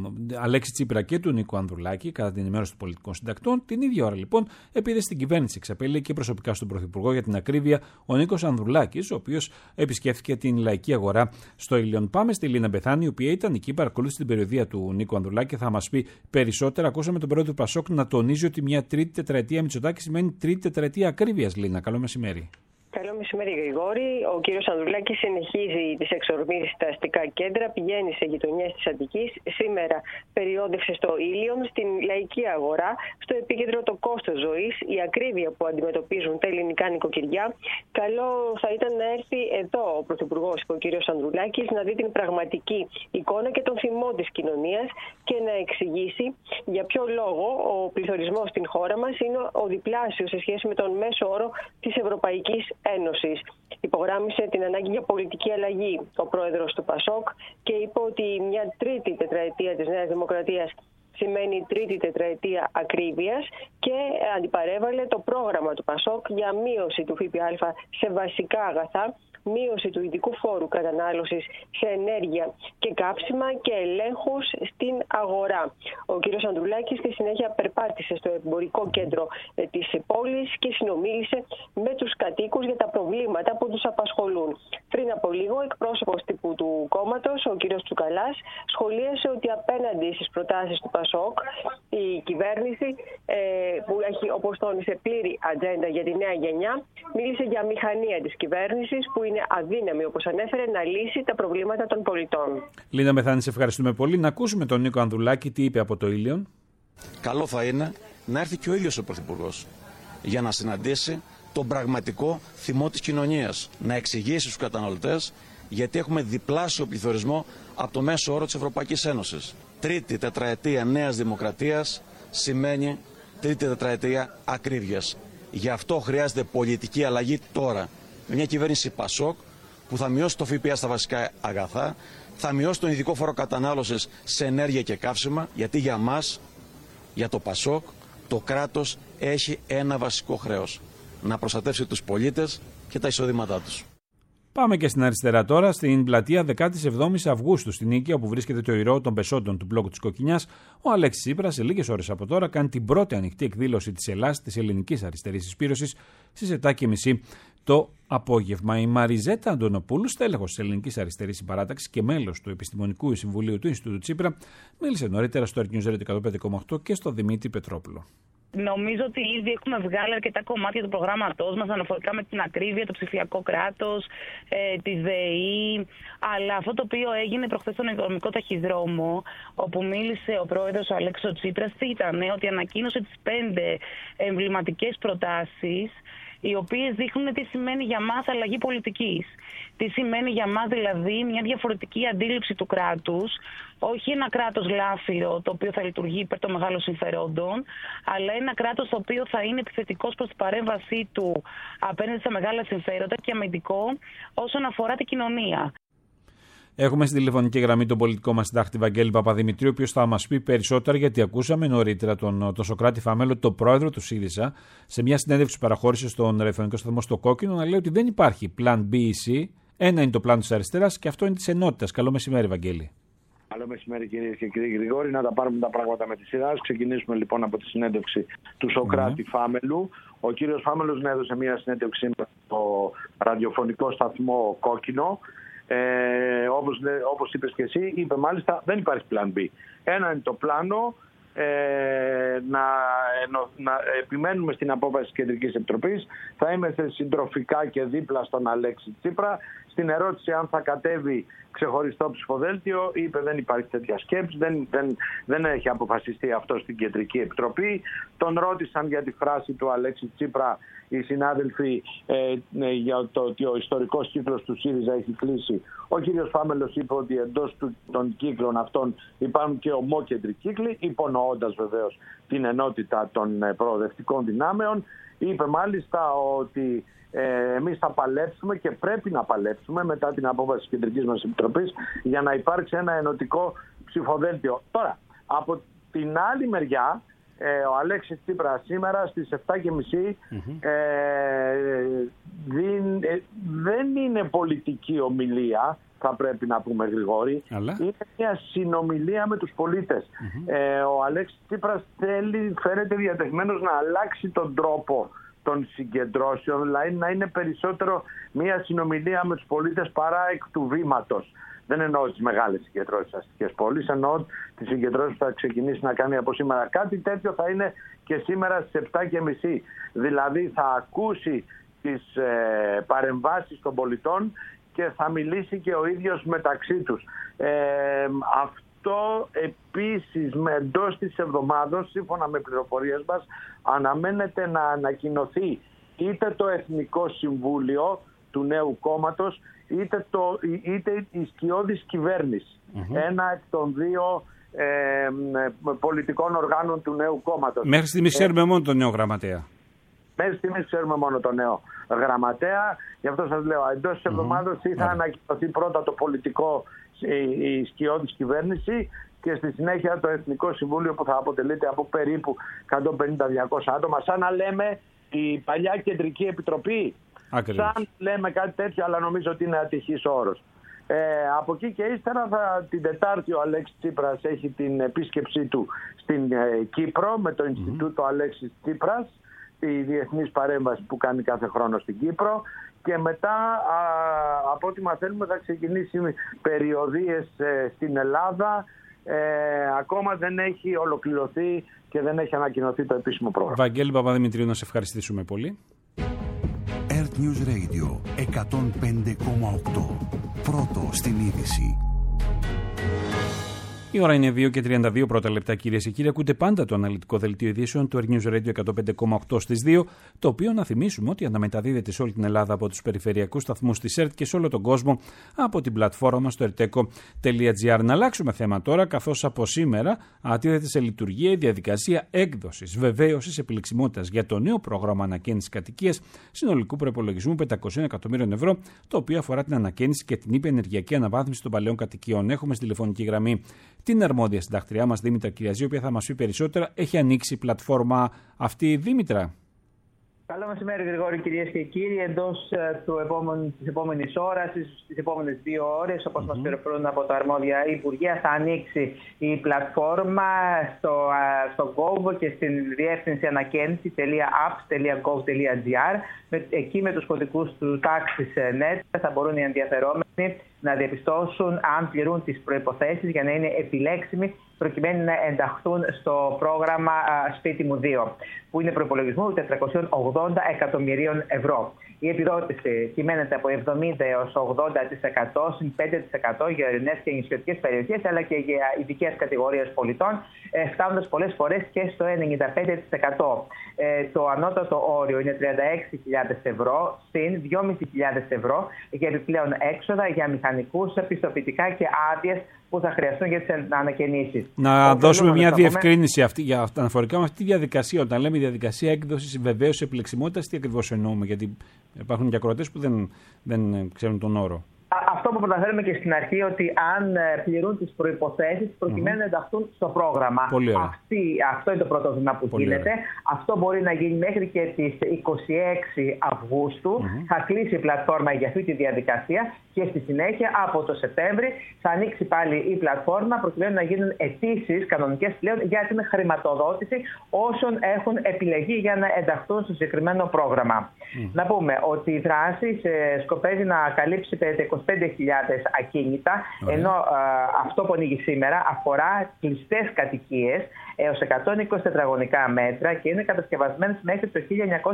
Αλέξη Τσίπρα και του Νίκου Ανδρουλάκη κατά την ενημέρωση των πολιτικών συντακτών, την ίδια ώρα λοιπόν επίδε στην κυβέρνηση εξαπέλυε και προσωπικά στον Πρωθυπουργό για την ακρίβεια ο Νίκος Ανδρουλάκης, ο οποίος επισκέφθηκε την λαϊκή αγορά στο Ήλιον. Πάμε στη Λίνα Μπεθάνη, η οποία ήταν εκεί, παρακολούθησε την περιοδία του Νίκου Ανδρουλάκη, θα μας πει περισσότερα. Ακούσαμε τον πρόεδρο του Πασόκ να τονίζει ότι μια τρίτη τετραετία Μητσοτάκη σημαίνει τρίτη τετραετία ακρίβειας. Λίνα, καλό μεσημέρι. Καλό μεσημέρι, Γρηγόρη. Ο κύριος Ανδρουλάκης συνεχίζει τις εξορμήσεις στα αστικά κέντρα, πηγαίνει σε γειτονιές της Αττικής. Σήμερα περιόδευσε στο Ήλιον, στην λαϊκή αγορά, στο επίκεντρο το κόστος ζωής, η ακρίβεια που αντιμετωπίζουν τα ελληνικά νοικοκυριά. Καλό θα ήταν να έρθει εδώ ο Πρωθυπουργός, ο κύριος Ανδρουλάκης, να δει την πραγματική εικόνα και τον θυμό της κοινωνίας και να εξηγήσει για ποιο λόγο ο πληθωρισμός στην χώρα μας είναι ο διπλάσιος σε σχέση με τον μέσο όρο της Ευρωπαϊκής Ένωσης. Υπογράμμισε την ανάγκη για πολιτική αλλαγή ο πρόεδρος του Πασόκ και είπε ότι μια τρίτη τετραετία της Νέας Δημοκρατίας σημαίνει τρίτη τετραετία ακρίβειας και αντιπαρέβαλε το πρόγραμμα του Πασόκ για μείωση του ΦΠΑ σε βασικά αγαθά, μείωση του ειδικού φόρου κατανάλωσης σε ενέργεια και καύσιμα και ελέγχους στην αγορά. Ο κύριος Ανδρουλάκης στη συνέχεια περπάτησε στο εμπορικό κέντρο της πόλης και συνομίλησε με τους κατοίκους για τα προβλήματα που τους απασχολούν. Πριν από λίγο, εκπρόσωπος τύπου του κόμματος, ο κύριος Τσουκαλάς, σχολίασε ότι απέναντι στις προτάσεις του Πασόκ, η κυβέρνηση που έχει, όπως τόνισε, πλήρη ατζέντα για τη νέα γενιά, μίλησε για μηχανία της κυβέρνησης που είναι αδύναμη, όπως ανέφερε, να λύσει τα προβλήματα των πολιτών. Λίνα Μεθάνη, σε ευχαριστούμε πολύ. Να ακούσουμε τον Νίκο Ανδρουλάκη τι είπε από το Ήλιον. Καλό θα είναι να έρθει και ο ίδιος ο Πρωθυπουργός για να συναντήσει τον πραγματικό θυμό της κοινωνίας. Να εξηγήσει στους καταναλωτές γιατί έχουμε διπλάσιο πληθωρισμό από το μέσο όρο της Ευρωπαϊκής Ένωσης. Τρίτη τετραετία Νέας Δημοκρατίας σημαίνει τρίτη τετραετία ακρίβειας. Γι' αυτό χρειάζεται πολιτική αλλαγή τώρα. Μια κυβέρνηση Πασόκ που θα μειώσει το ΦΠΑ στα βασικά αγαθά, θα μειώσει τον ειδικό φόρο κατανάλωσης σε ενέργεια και καύσιμα, γιατί για μας, για το Πασόκ, το κράτος έχει ένα βασικό χρέος. Να προστατεύσει τους πολίτες και τα εισοδήματά τους. Πάμε και στην αριστερά τώρα, στην πλατεία 17η Αυγούστου, στην Νίκαια, όπου βρίσκεται το ηρώο των Πεσόντων του μπλόκου της Κοκκινιάς. Ο Αλέξης Τσίπρας, σε λίγες ώρες από τώρα, κάνει την πρώτη ανοιχτή εκδήλωση της ΕΛΑΣ, της Ελληνικής Αριστερής Συσπήρωσης, στις 7:30 το απόγευμα. Η Μαριζέτα Αντωνοπούλου, στέλεχος της Ελληνικής Αριστερής Συμπαράταξης και μέλος του Επιστημονικού Συμβουλίου του Ινστιτούτου Τσίπρα, μίλησε νωρίτερα στο Earth News Radio 105,8 και στο Δημήτρη Πετρόπουλο. Νομίζω ότι ήδη έχουμε βγάλει αρκετά κομμάτια του προγράμματός μας αναφορικά με την ακρίβεια, το ψηφιακό κράτος, τη ΔΕΗ. Αλλά αυτό το οποίο έγινε προχθές στον οικονομικό ταχυδρόμο, όπου μίλησε ο πρόεδρος ο Αλέξης Τσίπρας, ήταν ότι ανακοίνωσε τις 5 εμβληματικές προτάσεις, οι οποίες δείχνουν τι σημαίνει για μας αλλαγή πολιτικής. Τι σημαίνει για μας δηλαδή μια διαφορετική αντίληψη του κράτους, όχι ένα κράτος λάφυρο το οποίο θα λειτουργεί υπέρ των μεγάλων συμφερόντων, αλλά ένα κράτος το οποίο θα είναι επιθετικός προς την παρέμβασή του απέναντι σε μεγάλα συμφέροντα και αμυντικό όσον αφορά την κοινωνία. Έχουμε στην τηλεφωνική γραμμή τον πολιτικό μας συντάκτη Βαγγέλη Παπαδημητρίου, ο οποίος θα μας πει περισσότερα, γιατί ακούσαμε νωρίτερα τον Σωκράτη Φάμελο, τον πρόεδρο του ΣΥΡΙΖΑ, σε μια συνέντευξη που παραχώρησε στον ραδιοφωνικό σταθμό στο Κόκκινο, να λέει ότι δεν υπάρχει plan B ή C. Ένα είναι το πλάνο της αριστεράς και αυτό είναι της ενότητας. Καλό μεσημέρι, Βαγγέλη. Καλό μεσημέρι, κυρίες και κύριοι Γρηγόρη. Να τα πάρουμε τα πράγματα με τη σειρά. Ξεκινήσουμε λοιπόν από τη συνέντευξη του Σωκράτη Φάμελου. Ο κύριος Φάμελος έδωσε μια συνέντευξη στο ραδιοφωνικό σταθμό Κόκκινο. Όπως είπες και εσύ, είπε μάλιστα δεν υπάρχει plan B. Ένα είναι το πλάνο, να επιμένουμε στην απόφαση της Κεντρικής Επιτροπής. Θα είμαστε συντροφικά και δίπλα στον Αλέξη Τσίπρα. Στην ερώτηση αν θα κατέβει ξεχωριστό ψηφοδέλτιο, είπε δεν υπάρχει τέτοια σκέψη, δεν έχει αποφασιστεί αυτό στην Κεντρική Επιτροπή. Τον ρώτησαν για τη φράση του Αλέξη Τσίπρα οι συνάδελφοι για το ότι ο ιστορικός κύκλος του ΣΥΡΙΖΑ έχει κλείσει. Ο κύριος Φάμελος είπε ότι εντός των κύκλων αυτών υπάρχουν και ομόκεντροι κύκλοι, υπονοώντας βεβαίως την ενότητα των προοδευτικών δυνάμεων. Είπε μάλιστα ότι εμείς θα παλέψουμε και πρέπει να παλέψουμε μετά την απόφαση της Κεντρικής μας Επιτροπής για να υπάρξει ένα ενωτικό ψηφοδέλτιο. Τώρα, από την άλλη μεριά, ο Αλέξης Τσίπρας σήμερα στις 7.30 δεν είναι πολιτική ομιλία, θα πρέπει να πούμε, Γρηγόρη. Είναι μια συνομιλία με τους πολίτες. Ο Αλέξης Τσίπρας φαίνεται διατεθειμένος να αλλάξει τον τρόπο των συγκεντρώσεων, δηλαδή να είναι περισσότερο μια συνομιλία με τους πολίτες παρά εκ του βήματος. Δεν εννοώ τις μεγάλες συγκεντρώσεις αστικές πόλεις, εννοώ τις συγκεντρώσεις που θα ξεκινήσει να κάνει από σήμερα. Κάτι τέτοιο θα είναι και σήμερα στις 7.30. Δηλαδή θα ακούσει τις παρεμβάσεις των πολιτών και θα μιλήσει και ο ίδιος μεταξύ τους. Αυτό επίσης εντός της εβδομάδος, σύμφωνα με πληροφορίες μας, αναμένεται να ανακοινωθεί είτε το Εθνικό Συμβούλιο του νέου κόμματος, είτε η σκιώδης κυβέρνηση. Ένα εκ των δύο πολιτικών οργάνων του νέου κόμματος. Μέχρι στιγμής ξέρουμε μόνο τον νέο γραμματέα. Μέχρι στιγμής ξέρουμε μόνο τον νέο γραμματέα. Γι' αυτό σας λέω, εντός της εβδομάδος ή θα ανακοινωθεί πρώτα το πολιτικό, η σκιώδης κυβέρνηση, και στη συνέχεια το Εθνικό Συμβούλιο που θα αποτελείται από περίπου 150-200 άτομα, σαν να λέμε η παλιά Κεντρική Επιτροπή. Ακριβώς. Σαν λέμε κάτι τέτοιο, αλλά νομίζω ότι είναι ατυχής όρος. Από εκεί και ύστερα την Τετάρτη ο Αλέξης Τσίπρας έχει την επίσκεψή του στην Κύπρο με το Ινστιτούτο Αλέξης Τσίπρας, τη διεθνής παρέμβαση που κάνει κάθε χρόνο στην Κύπρο, και μετά από ό,τι μαθαίνουμε θα ξεκινήσει περιοδίες στην Ελλάδα. Ακόμα δεν έχει ολοκληρωθεί και δεν έχει ανακοινωθεί το επίσημο πρόγραμμα. Βαγγέλη Παπαδημητρίου, να σε ευχαριστήσουμε πολύ. Earth News Radio 105,8. Πρώτο στην είδηση. Η ώρα είναι 2:32 πρώτα λεπτά, κυρίες και κύριοι. Ακούτε πάντα το αναλυτικό δελτίο ειδήσεων του Earth News Radio 105,8 στις 2, το οποίο να θυμίσουμε ότι αναμεταδίδεται σε όλη την Ελλάδα από τους περιφερειακούς σταθμούς της ΕΡΤ και σε όλο τον κόσμο από την πλατφόρμα μας στο erteco.gr. Να αλλάξουμε θέμα τώρα, καθώς από σήμερα τίθεται σε λειτουργία η διαδικασία έκδοσης βεβαίωσης επιλεξιμότητας για το νέο πρόγραμμα ανακαίνησης κατοικίας συνολικού προϋπολογισμού 500 εκατομμύριων ευρώ, το οποίο αφορά την ανακαίνιση και την υπενεργειακή αναβάθμιση των παλαιών κατοικιών. Έχουμε στη τηλεφωνική γραμμή την αρμόδια συντακτριά μας, Δήμητρα Κυριαζή, η οποία θα μας πει περισσότερα. Έχει ανοίξει η πλατφόρμα αυτή, Δήμητρα? Καλό μεσημέρι, Γρηγόρη, κυρίες και κύριοι. Εντός της επόμενης ώρας, στις επόμενες 2 ώρες, όπως μας πληροφορούν από τα αρμόδια Υπουργεία, θα ανοίξει η πλατφόρμα στο Gov και στην διεύθυνση ανακαίνιση.apps.gov.gr. Εκεί με τους κωδικούς του τάξης NET θα μπορούν οι ενδιαφερόμενοι να διαπιστώσουν αν πληρούν τις προϋποθέσεις για να είναι επιλέξιμοι προκειμένου να ενταχθούν στο πρόγραμμα Σπίτι μου 2, που είναι προϋπολογισμό 480 εκατομμυρίων ευρώ. Η επιδότηση κυμαίνεται από 70% έως 80%, συν 5% για ορεινές και νησιωτικές περιοχές, αλλά και για ειδικές κατηγορίες πολιτών, φτάνοντας πολλές φορές και στο 95%. Το ανώτατο όριο είναι 36.000 ευρώ, συν 2.500 ευρώ για επιπλέον έξοδα για μηχανικούς, πιστοποιητικά και άδειες που θα χρειαστούν για τις ανακαινήσεις. Να δώσουμε μια διευκρίνηση αναφορικά με αυτή τη διαδικασία. Όταν λέμε διαδικασία έκδοσης βεβαίως επιλεξιμότητας, τι ακριβώς εννοούμε? Γιατί υπάρχουν και ακροατές που δεν ξέρουν τον όρο. αυτό που προταφέρουμε και στην αρχή, ότι αν πληρούν τις προϋποθέσεις προκειμένου να ενταχθούν στο πρόγραμμα. Αυτό είναι το πρώτο βήμα που γίνεται. Αυτό μπορεί να γίνει μέχρι και τις 26 Αυγούστου. Θα κλείσει η πλατφόρμα για αυτή τη διαδικασία και στη συνέχεια από το Σεπτέμβρη θα ανοίξει πάλι η πλατφόρμα προκειμένου να γίνουν αιτήσεις κανονικές πλέον για την χρηματοδότηση όσων έχουν επιλεγεί για να ενταχθούν στο συγκεκριμένο πρόγραμμα. Να πούμε ότι η δράση σκοπεύει να καλύψει περίπου 25.000 ακίνητα, ενώ αυτό που ανοίγει σήμερα αφορά κλειστές κατοικίες έως 120 τετραγωνικά μέτρα και είναι κατασκευασμένες μέχρι το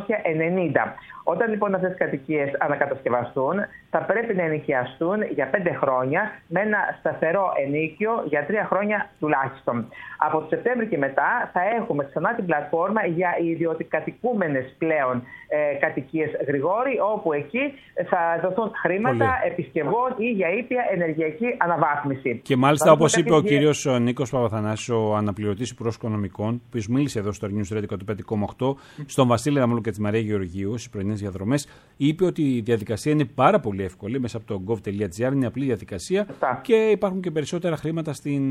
1990. Όταν λοιπόν αυτές τις κατοικίες ανακατασκευαστούν, θα πρέπει να ενοικιαστούν για 5 χρόνια με ένα σταθερό ενοίκιο για 3 χρόνια τουλάχιστον. Από το Σεπτέμβριο και μετά θα έχουμε ξανά την πλατφόρμα για ιδιωτικατοικούμενες πλέον κατοικίες, Γρηγόρη, όπου εκεί θα δοθούν χρήματα επισκευών ή για ήπια ενεργειακή αναβάθμιση. Και μάλιστα, όπως είπε ο κύριος Νίκος Παπαθανάσης, ο αναπληρωτής Υπουργός Οικονομικών, που μίλησε εδώ στο News Radio 105,8, στον Βασίλη Δαμούλου και τη Μαρία Γεωργίου στις πρωινές διαδρομές, είπε ότι η διαδικασία είναι πάρα πολύ εύκολη μέσα από το gov.gr, είναι απλή διαδικασία και υπάρχουν και περισσότερα χρήματα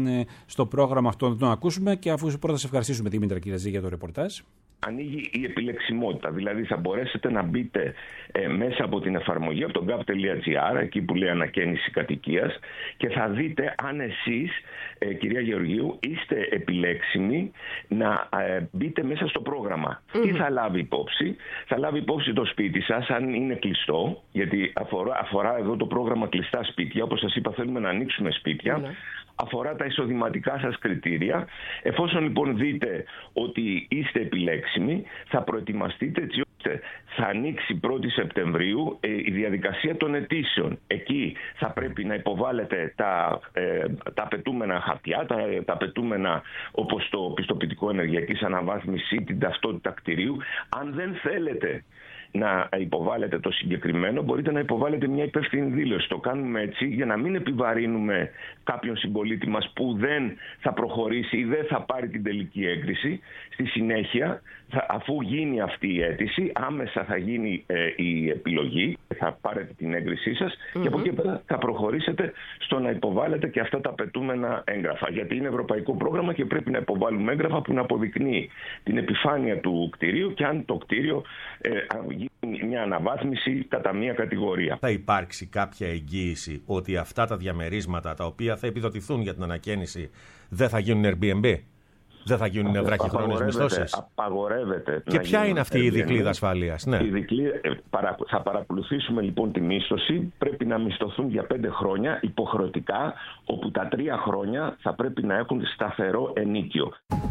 στο πρόγραμμα αυτό. Να τον ακούσουμε και αφού πρώτα σε ευχαριστήσουμε, Δήμητρα Κυραζή, για το ρεπορτάζ. Ανοίγει η επιλεξιμότητα, δηλαδή θα μπορέσετε να μπείτε μέσα από την εφαρμογή, από το gov.gr, εκεί που λέει ανακαίνιση κατοικίας, και θα δείτε αν εσείς, κυρία Γεωργίου, είστε επιλέξιμοι να μπείτε μέσα στο πρόγραμμα. Τι θα λάβει υπόψη? Θα λάβει υπόψη το σπίτι σας, αν είναι κλειστό, γιατί αφορά εδώ το πρόγραμμα κλειστά σπίτια. Όπως σας είπα, θέλουμε να ανοίξουμε σπίτια. Αφορά τα εισοδηματικά σας κριτήρια. Εφόσον λοιπόν δείτε ότι είστε επιλέξιμοι, θα προετοιμαστείτε έτσι ώστε θα ανοίξει 1η Σεπτεμβρίου η διαδικασία των αιτήσεων. Εκεί θα πρέπει να υποβάλλετε τα απαιτούμενα χαρτιά, τα απαιτούμενα, όπως το πιστοποιητικό ενεργειακής αναβάθμισης ή την ταυτότητα κτηρίου. Αν δεν θέλετε να υποβάλλετε το συγκεκριμένο, μπορείτε να υποβάλλετε μια υπεύθυνη δήλωση. Το κάνουμε έτσι για να μην επιβαρύνουμε κάποιον συμπολίτη μας που δεν θα προχωρήσει ή δεν θα πάρει την τελική έγκριση. Στη συνέχεια, αφού γίνει αυτή η αίτηση, άμεσα θα γίνει η επιλογή, θα πάρετε την έγκρισή σας και από εκεί πέρα θα προχωρήσετε στο να υποβάλλετε και αυτά τα απαιτούμενα έγγραφα. Γιατί είναι ευρωπαϊκό πρόγραμμα και πρέπει να υποβάλουμε έγγραφα που να αποδεικνύει την επιφάνεια του κτηρίου και αν το κτίριο γίνει μια αναβάθμιση κατά μια κατηγορία. Θα υπάρξει κάποια εγγύηση ότι αυτά τα διαμερίσματα τα οποία θα επιδοτηθούν για την ανακαίνιση δεν θα γίνουν Airbnb? Δεν θα γίνουν βραχυχρόνιες μισθώσεις? Απαγορεύεται. Και ποια είναι αυτή η δικλείδα ασφαλείας? Ναι. Θα παρακολουθήσουμε λοιπόν τη μίσθωση. Πρέπει να μισθωθούν για 5 χρόνια υποχρεωτικά, όπου τα 3 χρόνια θα πρέπει να έχουν σταθερό ενίκιο.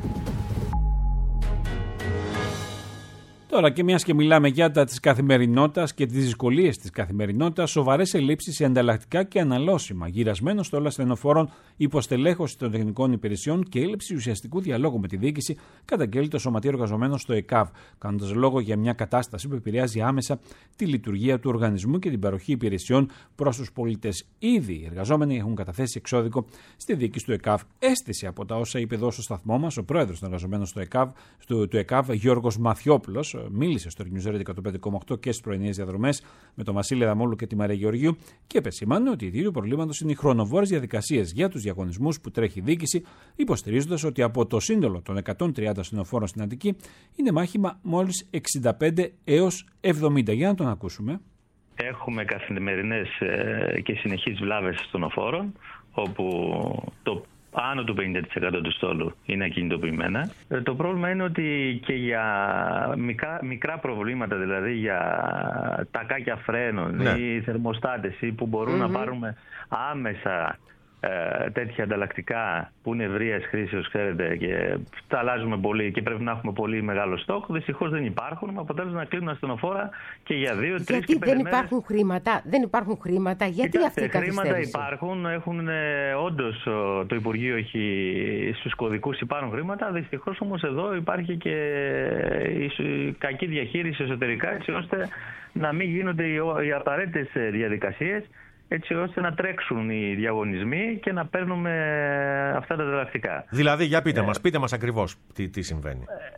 Τώρα και μιας και μιλάμε για τα της καθημερινότητας και τις δυσκολίες της καθημερινότητας, σοβαρές ελλείψεις σε ανταλλακτικά και αναλώσιμα, γυρασμένο στο όλα ασθενοφόρων, υποστελέχωση των τεχνικών υπηρεσιών και έλλειψη ουσιαστικού διαλόγου με τη διοίκηση, καταγγέλει το Σωματείο Εργαζομένων στο ΕΚΑΒ, κάνοντας λόγο για μια κατάσταση που επηρεάζει άμεσα τη λειτουργία του οργανισμού και την παροχή υπηρεσιών προς τους πολίτες. Ήδη οι εργαζόμενοι έχουν καταθέσει εξώδικο στη διοίκηση του ΕΚΑΒ. Αίσθηση από τα όσα είπε εδώ στο σταθμό μας ο πρόεδρος των εργαζομένων του ΕΚΑΒ, Γιώργος Μαθιόπουλος. Μίλησε στο News Radio 105,8 και στις πρωινές διαδρομές με τον Βασίλη Δαμούλου και τη Μαρία Γεωργίου και επεσήμανε ότι η αιτία του προβλήματος είναι οι χρονοβόρες διαδικασίες για τους διαγωνισμούς που τρέχει η διοίκηση, υποστηρίζοντας ότι από το σύνολο των 130 ασθενοφόρων στην Αττική είναι μάχημα μόλις 65 έως 70. Για να τον ακούσουμε. Έχουμε καθημερινές και συνεχείς βλάβες ασθενοφόρων, όπου το άνω του 50% του στόλου είναι ακινητοποιημένα. Το πρόβλημα είναι ότι και για μικρά προβλήματα, δηλαδή για τακάκια φρένων ή θερμοστάτες που μπορούν να πάρουμε άμεσα τέτοια ανταλλακτικά που είναι ευρείας χρήσεως, ξέρετε, και τα αλλάζουμε πολύ και πρέπει να έχουμε πολύ μεγάλο στόκ. Δυστυχώς δεν υπάρχουν, με αποτέλεσμα να κλείνουν ασθενοφόρα και για 2-3 και 5 γιατί δεν υπάρχουν χρήματα? Δεν υπάρχουν χρήματα. Γιατί αυτή η καθυστέρηση? Χρήματα υπάρχουν. Όντως το Υπουργείο έχει στους κωδικούς υπάρχουν χρήματα. Δυστυχώς όμως εδώ υπάρχει και η κακή διαχείριση εσωτερικά, έτσι ώστε να μην γίνονται οι απαραίτητες διαδικασίες, έτσι ώστε να τρέξουν οι διαγωνισμοί και να παίρνουμε αυτά τα ανταλλακτικά. Δηλαδή, για πείτε μας ακριβώς τι συμβαίνει.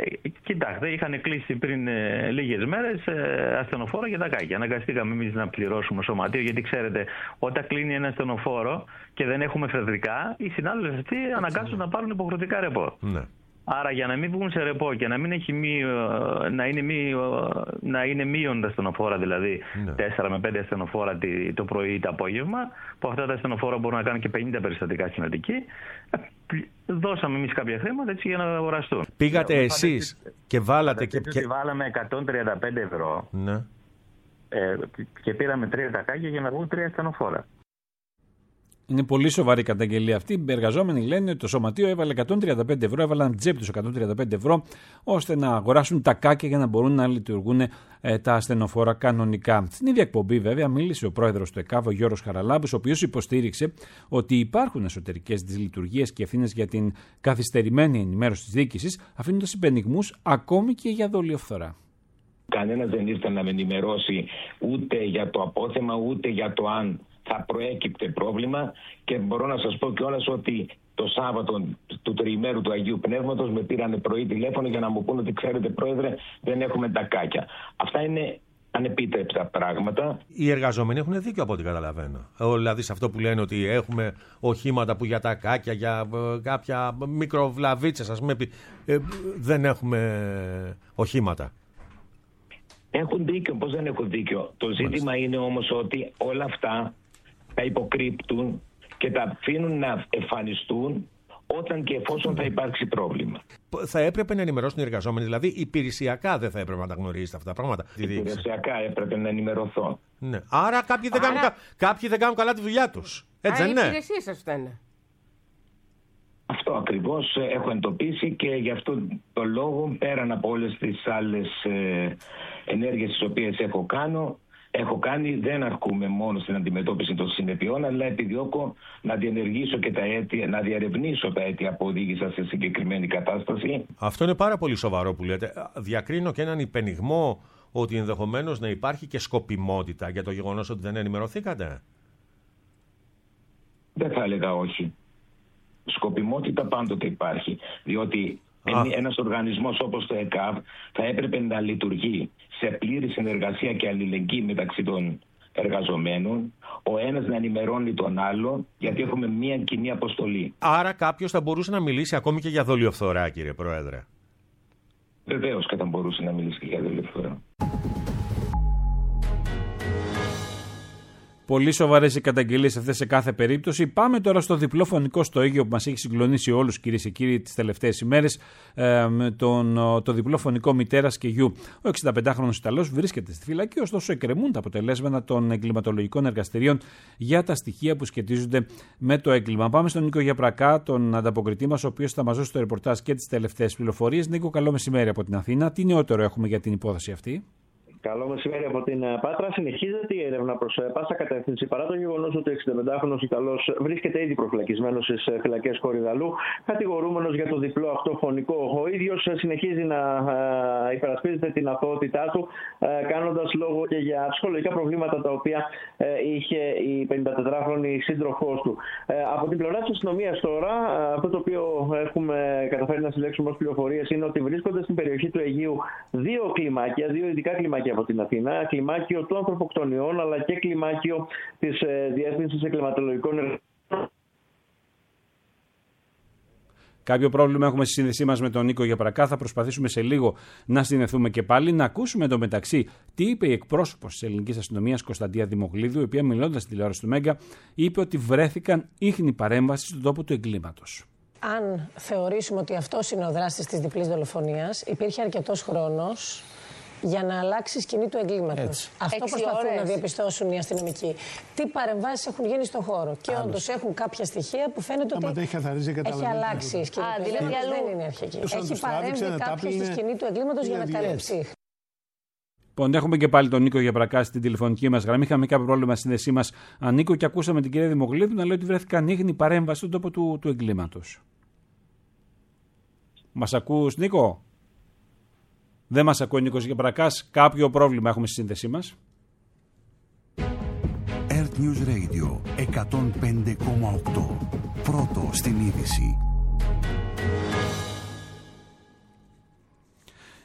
Κοιτάξτε, είχαν κλείσει πριν λίγες μέρες ασθενοφόρο για τα κάκια. Αναγκαστήκαμε εμείς να πληρώσουμε σωματείο, γιατί ξέρετε, όταν κλείνει ένα ασθενοφόρο και δεν έχουμε φεδρικά, οι συνάδελφοι αυτοί αναγκάζονται να πάρουν υποχρεωτικά ρεπό. Ναι. Άρα για να μην βγουν σε ρεπό και να μην έχει να είναι μείον τα ασθενοφόρα, δηλαδή 4 με 5 ασθενοφόρα το πρωί ή το απόγευμα, που αυτά τα ασθενοφόρα μπορούν να κάνουν και 50 περιστατικά στην Αττική, δώσαμε εμείς κάποια χρήματα έτσι για να αγοραστούν. Πήγατε εσείς και βάλατε και βάλαμε 135 ευρώ και πήραμε 3 τακάκια για να βγουν 3 ασθενοφόρα. Είναι πολύ σοβαρή η καταγγελία αυτή. Οι εργαζόμενοι λένε ότι το σωματείο έβαλε 135 ευρώ, έβαλαν τσέπη τους 135 ευρώ, ώστε να αγοράσουν τα κάκια για να μπορούν να λειτουργούν τα ασθενοφόρα κανονικά. Στην ίδια εκπομπή, βέβαια, μίλησε ο πρόεδρος του ΕΚΑΒ, ο Γιώργος Χαραλάμπους, ο οποίος υποστήριξε ότι υπάρχουν εσωτερικές δυσλειτουργίες και ευθύνες για την καθυστερημένη ενημέρωση της διοίκησης, αφήνοντας υπενιγμούς ακόμη και για δολιοφθορά. Κανένας δεν ήρθε να με ενημερώσει ούτε για το απόθεμα, ούτε για το αν θα προέκυπτε πρόβλημα, και μπορώ να σας πω κιόλας ότι το Σάββατο του τριημέρου του Αγίου Πνεύματος με πήρανε πρωί τηλέφωνο για να μου πούνε ότι ξέρετε πρόεδρε, δεν έχουμε τακάκια. Αυτά είναι ανεπίτρεπτα πράγματα. Οι εργαζόμενοι έχουν δίκιο από ό,τι καταλαβαίνω. Δηλαδή σε αυτό που λένε ότι έχουμε οχήματα που για τακάκια, για κάποια μικροβλαβίτσες, ας πούμε, δεν έχουμε οχήματα. Έχουν δίκιο, πώς δεν έχουν δίκιο. Το ζήτημα είναι όμως ότι όλα αυτά τα υποκρύπτουν και τα αφήνουν να εμφανιστούν όταν και εφόσον θα υπάρξει πρόβλημα. Θα έπρεπε να ενημερώσουν οι εργαζόμενοι, δηλαδή υπηρεσιακά δεν θα έπρεπε να τα γνωρίζετε αυτά τα πράγματα. Υπηρεσιακά έπρεπε να ενημερωθώ. Ναι. Άρα κάποιοι δεν κάνουν καλά τη δουλειά τους. Έτσι δεν είναι? Οι υπηρεσίες σας φταίνε. Αυτό ακριβώς έχω εντοπίσει, και γι' αυτό το λόγο, πέραν από όλες τις άλλες ενέργειες τις οποίες έχω κάνει, δεν αρκούμε μόνο στην αντιμετώπιση των συνεπειών, αλλά επιδιώκω να διενεργήσω και τα αίτια, να διαρευνήσω τα αίτια που οδήγησαν σε συγκεκριμένη κατάσταση. Αυτό είναι πάρα πολύ σοβαρό που λέτε. Διακρίνω και έναν υπενιγμό ότι ενδεχομένως να υπάρχει και σκοπιμότητα για το γεγονός ότι δεν ενημερωθήκατε. Δεν θα έλεγα όχι. Σκοπιμότητα πάντοτε υπάρχει, διότι ένας οργανισμός όπως το ΕΚΑΒ θα έπρεπε να λειτουργεί σε πλήρη συνεργασία και αλληλεγγύη μεταξύ των εργαζομένων, ο ένας να ενημερώνει τον άλλο, γιατί έχουμε μία κοινή αποστολή. Άρα κάποιος θα μπορούσε να μιλήσει ακόμη και για δολιοφθορά, κύριε Πρόεδρε? Βεβαίως και θα μπορούσε να μιλήσει και για δολιοφθορά. Πολύ σοβαρές οι καταγγελίες αυτές σε κάθε περίπτωση. Πάμε τώρα στο διπλό φωνικό στοίγιο που μας έχει συγκλονίσει όλους, κυρίες και κύριοι, τις τελευταίες ημέρες. Το διπλό φωνικό μητέρας και γιου. Ο 65χρονος Ιταλός βρίσκεται στη φυλακή, ωστόσο εκκρεμούν τα αποτελέσματα των εγκληματολογικών εργαστηρίων για τα στοιχεία που σχετίζονται με το έγκλημα. Πάμε στον Νίκο Γιαπρακά, τον ανταποκριτή μας, ο οποίος θα μας δώσει το ρεπορτάζ και τις τελευταίες πληροφορίες. Νίκο, καλό μεσημέρι από την Αθήνα. Τι νεότερο έχουμε για την υπόθεση αυτή? Καλό μεσημέρι από την Πάτρα. Συνεχίζεται η έρευνα προς πάσα κατεύθυνση, παρά το γεγονός ότι ο 65χρονος Ιταλός βρίσκεται ήδη προφυλακισμένος στις φυλακές Κορυδαλού, κατηγορούμενος για το διπλό αυτό φωνικό. Ο ίδιος συνεχίζει να υπερασπίζεται την αθωότητά του, κάνοντας λόγο και για ψυχολογικά προβλήματα τα οποία είχε η 54χρονη σύντροφός του. Από την πλευρά της αστυνομίας τώρα, αυτό το οποίο έχουμε καταφέρει να συλλέξουμε ως πληροφορίες είναι ότι βρίσκονται στην περιοχή του Αιγείου δύο ειδικά κλιμάκια από την Αθήνα, κλιμάκιο του ανθρωποκτονιών αλλά και κλιμάκιο της Διεύθυνσης Εγκληματολογικών Εργασιών. Κάποιο πρόβλημα έχουμε στη σύνδεσή μας με τον Νίκο Γιαπρακά. Θα προσπαθήσουμε σε λίγο να συνδεθούμε και πάλι. Να ακούσουμε εντωμεταξύ τι είπε η εκπρόσωπος της ελληνικής αστυνομίας Κωνσταντία Δημογλίδου, η οποία μιλώντας στη τηλεόραση του Μέγκα είπε ότι βρέθηκαν ίχνη παρέμβαση στον τόπο του εγκλήματος. Αν θεωρήσουμε ότι αυτός είναι ο δράστης της διπλής δολοφονίας, υπήρχε αρκετός χρόνος για να αλλάξει η σκηνή του εγκλήματος. Αυτό προσπαθούν να διαπιστώσουν οι αστυνομικοί. Τι παρεμβάσεις έχουν γίνει στον χώρο. Και όντως έχουν κάποια στοιχεία που φαίνεται ότι έχει αλλάξει η σκηνή του εγκλήματος. Δεν είναι αρχική. Έχει παρέμβει κάποιος στη σκηνή του εγκλήματος για να καλύψει. Λοιπόν, έχουμε και πάλι τον Νίκο Γιαπρακά στην τηλεφωνική μας γραμμή. Είχαμε κάποιο πρόβλημα στη σύνδεσή μας, Νίκο, και ακούσαμε την κυρία Δημογλίδου να λέει ότι βρέθηκαν ίχνη παρέμβαση στον τόπο του εγκλήματος. Μας ακούς, Νίκο? Δεν μας ακούει ο Νίκος Γιαπρακάς. Κάποιο πρόβλημα έχουμε στη σύνδεσή μας. Earth News Radio 105,8. Πρώτο στην είδηση.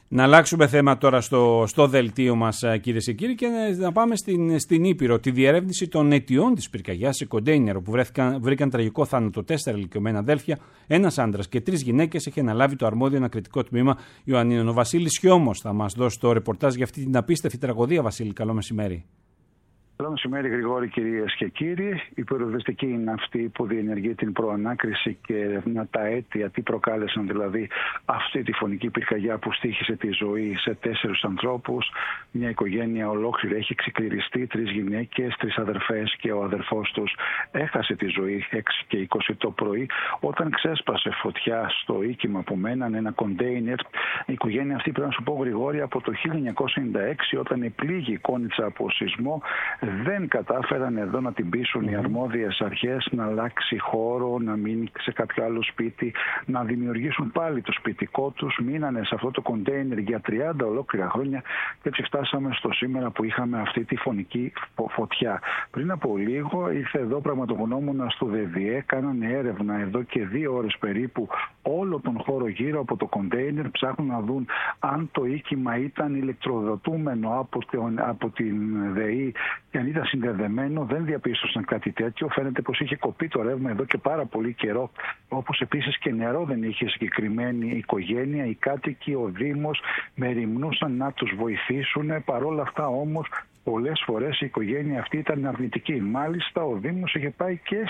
Να αλλάξουμε θέμα τώρα στο δελτίο μας, κυρίες και κύριοι, και να πάμε στην Ήπειρο. Τη διερεύνηση των αιτιών της πυρκαγιάς σε κοντέινερ, όπου βρήκαν τραγικό θάνατο 4 ηλικιωμένα αδέλφια, ένας άντρας και 3 γυναίκες, έχει αναλάβει το αρμόδιο ανακριτικό τμήμα Ιωαννίνων. Ο Βασίλης Χιώμος θα μας δώσει το ρεπορτάζ για αυτή την απίστευτη τραγωδία. Βασίλη, καλό μεσημέρι. Καλό μεσημέρι, Γρηγόρη, κυρίες και κύριοι. Η πυροσβεστική είναι αυτή που διενεργεί την προανάκριση και ερευνά τα αίτια, τι προκάλεσαν δηλαδή αυτή τη φωνική πυρκαγιά που στοίχησε τη ζωή σε 4 ανθρώπους. Μια οικογένεια ολόκληρη έχει ξεκληριστεί, 3 γυναίκες, 3 αδερφές και ο αδερφός τους έχασε τη ζωή 6 και 20 το πρωί όταν ξέσπασε φωτιά στο οίκημα που μέναν, ένα κοντέινερ. Η οικογένεια αυτή, πρέπει να σου πω, Γρηγόρη, από το 1996, όταν επλήγει η Κόνιτσα από σεισμό, δεν κατάφεραν εδώ να την πείσουν οι αρμόδιες αρχές να αλλάξει χώρο, να μείνει σε κάποιο άλλο σπίτι, να δημιουργήσουν πάλι το σπιτικό τους. Μείνανε σε αυτό το κοντέινερ για 30 ολόκληρα χρόνια και έτσι φτάσαμε στο σήμερα που είχαμε αυτή τη φωνική φωτιά. Πριν από λίγο ήρθε εδώ πραγματογνώμονας του ΔΔΕ, κάνανε έρευνα εδώ και 2 ώρες περίπου όλο τον χώρο γύρω από το κοντέινερ, ψάχνουν να δουν αν το οίκημα ήταν ηλεκτροδοτούμενο από την ΔΕΗ και αν ήταν συνδεδεμένο. Δεν διαπίστωσαν κάτι τέτοιο. Φαίνεται πως είχε κοπεί το ρεύμα εδώ και πάρα πολύ καιρό. Όπως επίσης και νερό δεν είχε συγκεκριμένη οικογένεια. Οι κάτοικοι, ο Δήμος μεριμνούσαν να τους βοηθήσουν. Παρόλα αυτά όμως πολλές φορές η οικογένεια αυτή ήταν αρνητική. Μάλιστα ο Δήμος είχε πάει και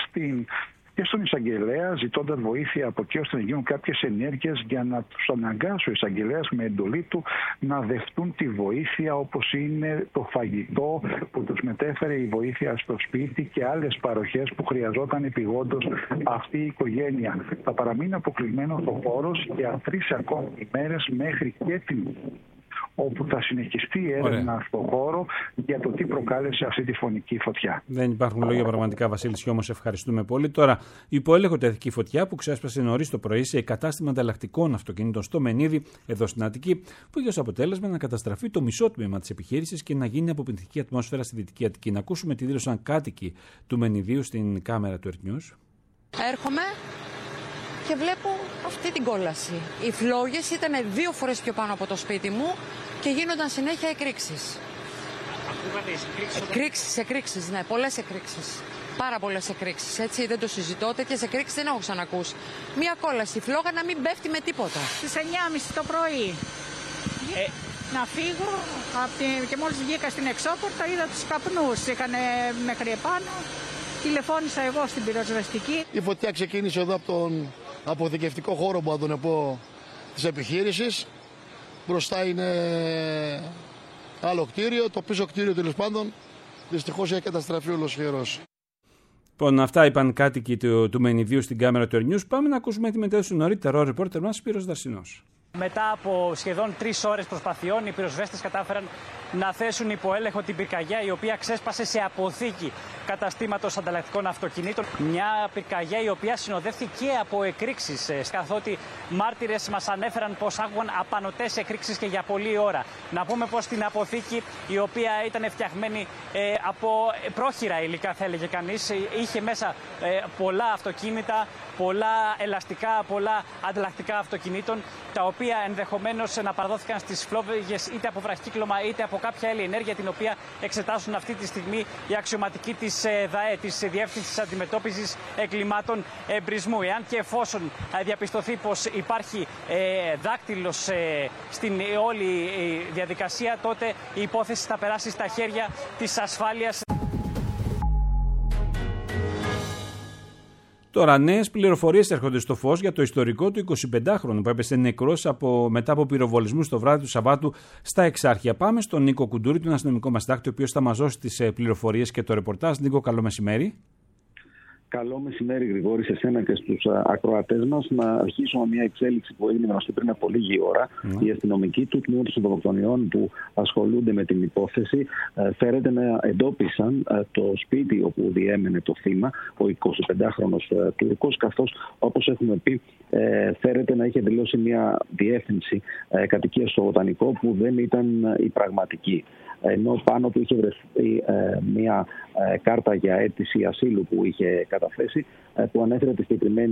στον εισαγγελέα, ζητώντας βοήθεια από εκεί ώστε να γίνουν κάποιες ενέργειες για να τους αναγκάσει ο εισαγγελέας με εντολή του να δεχτούν τη βοήθεια, όπως είναι το φαγητό που τους μετέφερε η βοήθεια στο σπίτι και άλλες παροχές που χρειαζόταν επειγόντως αυτή η οικογένεια. Θα παραμείνει αποκλεισμένος ο χώρος για 3 ακόμη ημέρες μέχρι και την όπου θα συνεχιστεί η έρευνα στον χώρο για το τι προκάλεσε αυτή τη φωνική φωτιά. Δεν υπάρχουν λόγια πραγματικά, Βασίλη Χιώμος, ευχαριστούμε πολύ. Τώρα, υπό έλεγχο τέθηκε φωτιά που ξέσπασε νωρίς το πρωί σε κατάστημα ανταλλακτικών αυτοκινήτων στο Μενίδη, εδώ στην Αττική, που είχε ως αποτέλεσμα να καταστραφεί το μισό τμήμα της επιχείρησης και να γίνει αποπνιχτική ατμόσφαιρα στη Δυτική Αττική. Να ακούσουμε τι δήλωσαν κάτοικοι του Μενιδίου στην κάμερα του Earth News. Έρχομαι και βλέπω αυτή την κόλαση. Οι φλόγες ήταν 2 φορές πιο πάνω από το σπίτι μου και γίνονταν συνέχεια εκρήξεις. Εκρήξεις, ναι, πολλές εκρήξεις. Πάρα πολλές εκρήξεις, έτσι, δεν το συζητώ. Τέτοιες εκρήξεις δεν έχω ξανακούσει. Μία κόλαση, φλόγα να μην πέφτει με τίποτα. Στις 9.30 το πρωί. Να φύγω και μόλις βγήκα στην εξώπορτα είδα τους καπνούς. Είχαν μέχρι επάνω. Τηλεφώνησα εγώ στην πυροσβεστική. Η φωτιά ξεκίνησε εδώ από τον αποθηκευτικό χώρο, που θα τον πω, της επιχείρησης. Μπροστά είναι άλλο κτίριο, το πίσω κτίριο τέλος πάντων. Δυστυχώς έχει καταστραφεί ολοσχερός. Λοιπόν, αυτά είπαν κάτοικοι του Μενιδίου στην κάμερα του Earth News. Πάμε να ακούσουμε τη μετέδωση νωρίτερο ρεπόρτερ μας, Σπύρος Δαρσινός. Μετά από σχεδόν 3 ώρες προσπαθειών, οι πυροσβέστες κατάφεραν να θέσουν υπό έλεγχο την πυρκαγιά, η οποία ξέσπασε σε αποθήκη καταστήματος ανταλλακτικών αυτοκινήτων. Μια πυρκαγιά η οποία συνοδεύτηκε και από εκρήξεις, καθότι μάρτυρες μας ανέφεραν πως άκουγαν απανωτές εκρήξεις και για πολλή ώρα. Να πούμε πως την αποθήκη, η οποία ήταν φτιαγμένη από πρόχειρα υλικά, θα έλεγε κανείς, είχε μέσα πολλά αυτοκίνητα, πολλά ελαστικά, πολλά ανταλλακτικά αυτοκινήτων, τα οποία ενδεχομένως να παραδόθηκαν στις φλόγες είτε από βραχικύκλωμα είτε από κάποια άλλη ενέργεια, την οποία εξετάζουν αυτή τη στιγμή οι αξιωματικοί της ΔΑΕ, της Διεύθυνσης Αντιμετώπισης Εγκλημάτων Εμπρισμού. Εάν και εφόσον διαπιστωθεί πως υπάρχει δάκτυλος στην όλη διαδικασία, τότε η υπόθεση θα περάσει στα χέρια της ασφάλειας. Τώρα, νέες πληροφορίες έρχονται στο φως για το ιστορικό του 25χρονου που έπεσε νεκρός μετά από πυροβολισμούς το βράδυ του Σαββάτου στα Εξάρχεια. Πάμε στον Νίκο Κουντούρη, τον αστυνομικό μας συντάκτη, ο οποίος θα μας δώσει τις πληροφορίες και το ρεπορτάζ. Νίκο, καλό μεσημέρι. Καλό μεσημέρι, Γρηγόρη, σε εσένα και στους ακροατές μας. Να αρχίσουμε μια εξέλιξη που έγινε γνωστή πριν από λίγη ώρα. Οι αστυνομικοί του τμήματος ειδοκτονιών που ασχολούνται με την υπόθεση φέρεται να εντόπισαν το σπίτι όπου διέμενε το θύμα, ο 25χρονος Τούρκος, καθώς, όπως έχουμε πει, φέρεται να είχε δηλώσει μια διεύθυνση κατοικίας στο Βοτανικό που δεν ήταν η πραγματική. Ενώ πάνω του είχε βρεθεί μια κάρτα για αίτηση ασύλου που είχε καταθέσει, που ανέφερε τη συγκεκριμένη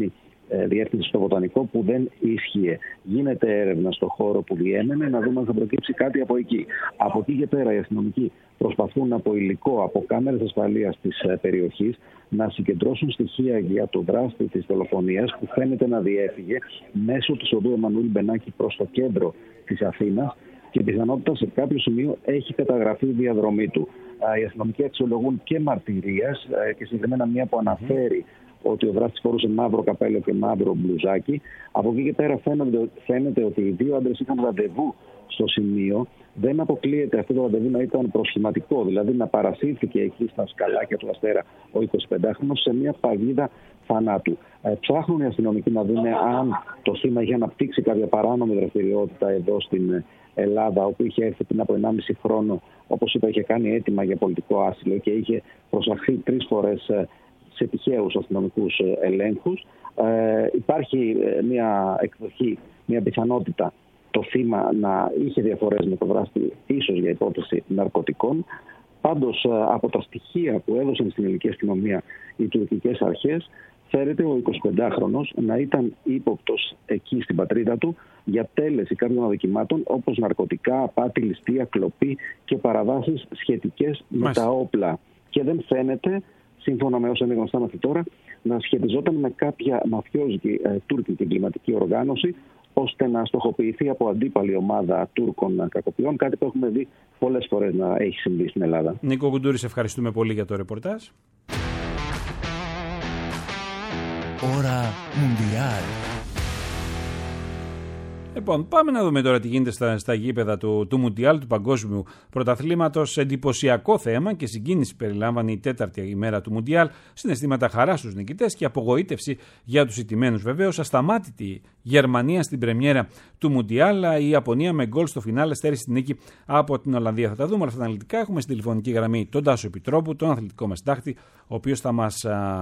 διεύθυνση στο Βοτανικό που δεν ίσχυε. Γίνεται έρευνα στον χώρο που διέμενε να δούμε αν θα προκύψει κάτι από εκεί. Από εκεί και πέρα οι αστυνομικοί προσπαθούν από υλικό, από κάμερες ασφαλείας της περιοχής να συγκεντρώσουν στοιχεία για τον δράστη της δολοφονίας που φαίνεται να διέφυγε μέσω της οδού Εμμανουήλ Μπενάκη προς το κέντρο της Αθήνας και πιθανότητα σε κάποιο σημείο έχει καταγραφεί η διαδρομή του. Οι αστυνομικοί αξιολογούν και μαρτυρίας και συγκεκριμένα μία που αναφέρει ότι ο δράστης φορούσε μαύρο καπέλο και μαύρο μπλουζάκι. Από εκεί και πέρα φαίνεται ότι οι δύο άντρες είχαν ραντεβού στο σημείο. Δεν αποκλείεται αυτό το ραντεβού να ήταν προσχηματικό, δηλαδή να παρασύρθηκε εκεί στα σκαλάκια του Αστέρα ο 25χρονος σε μια παγίδα θανάτου. Ψάχνουν οι αστυνομικοί να δουν αν το θύμα είχε αναπτύξει κάποια παράνομη δραστηριότητα εδώ στην Ελλάδα, όπου είχε έρθει πριν από 1,5 χρόνο, όπως είπα, είχε κάνει αίτημα για πολιτικό άσυλο και είχε προσαχθεί 3 φορές σε τυχαίους αστυνομικούς ελέγχους. Υπάρχει μια εκδοχή, μια πιθανότητα το θύμα να είχε διαφορές με το δράστη, ίσως για υπόθεση ναρκωτικών. Πάντως, από τα στοιχεία που έδωσαν στην ελληνική αστυνομία οι τουρκικές αρχές, φέρεται ο 25χρονος να ήταν ύποπτος εκεί στην πατρίδα του για τέλεση κάποιων αδικημάτων όπως ναρκωτικά, απάτη, ληστεία, κλοπή και παραβάσεις σχετικές με τα όπλα. Και δεν φαίνεται, σύμφωνα με όσα είναι γνωστά μέχρι τώρα, να σχετιζόταν με κάποια μαφιόζικη τουρκική εγκληματική οργάνωση, ώστε να στοχοποιηθεί από αντίπαλη ομάδα Τούρκων κακοποιών, κάτι που έχουμε δει πολλές φορές να έχει συμβεί στην Ελλάδα. Νίκο Κουντούρη, ευχαριστούμε πολύ για το ρεπορτάζ. Ώρα Μουντιάλ. Λοιπόν, πάμε να δούμε τώρα τι γίνεται στα γήπεδα του Μουντιάλ, του Παγκόσμιου Πρωταθλήματος. Εντυπωσιακό θέμα και συγκίνηση περιλάμβανε η 4η ημέρα του Μουντιάλ. Συναισθήματα χαρά στους νικητές και απογοήτευση για τους ηττημένους. Βεβαίως, ασταμάτητη Γερμανία στην πρεμιέρα του Μουντιάλ. Η Ιαπωνία με γκολ στο φινάλε στέρισε τη νίκη από την Ολλανδία. Θα τα δούμε όλα αυτά αναλυτικά. Έχουμε στην τηλεφωνική γραμμή τον Τάσο Επιτρόπου, τον αθλητικό μας συντάκτη, ο οποίος θα μας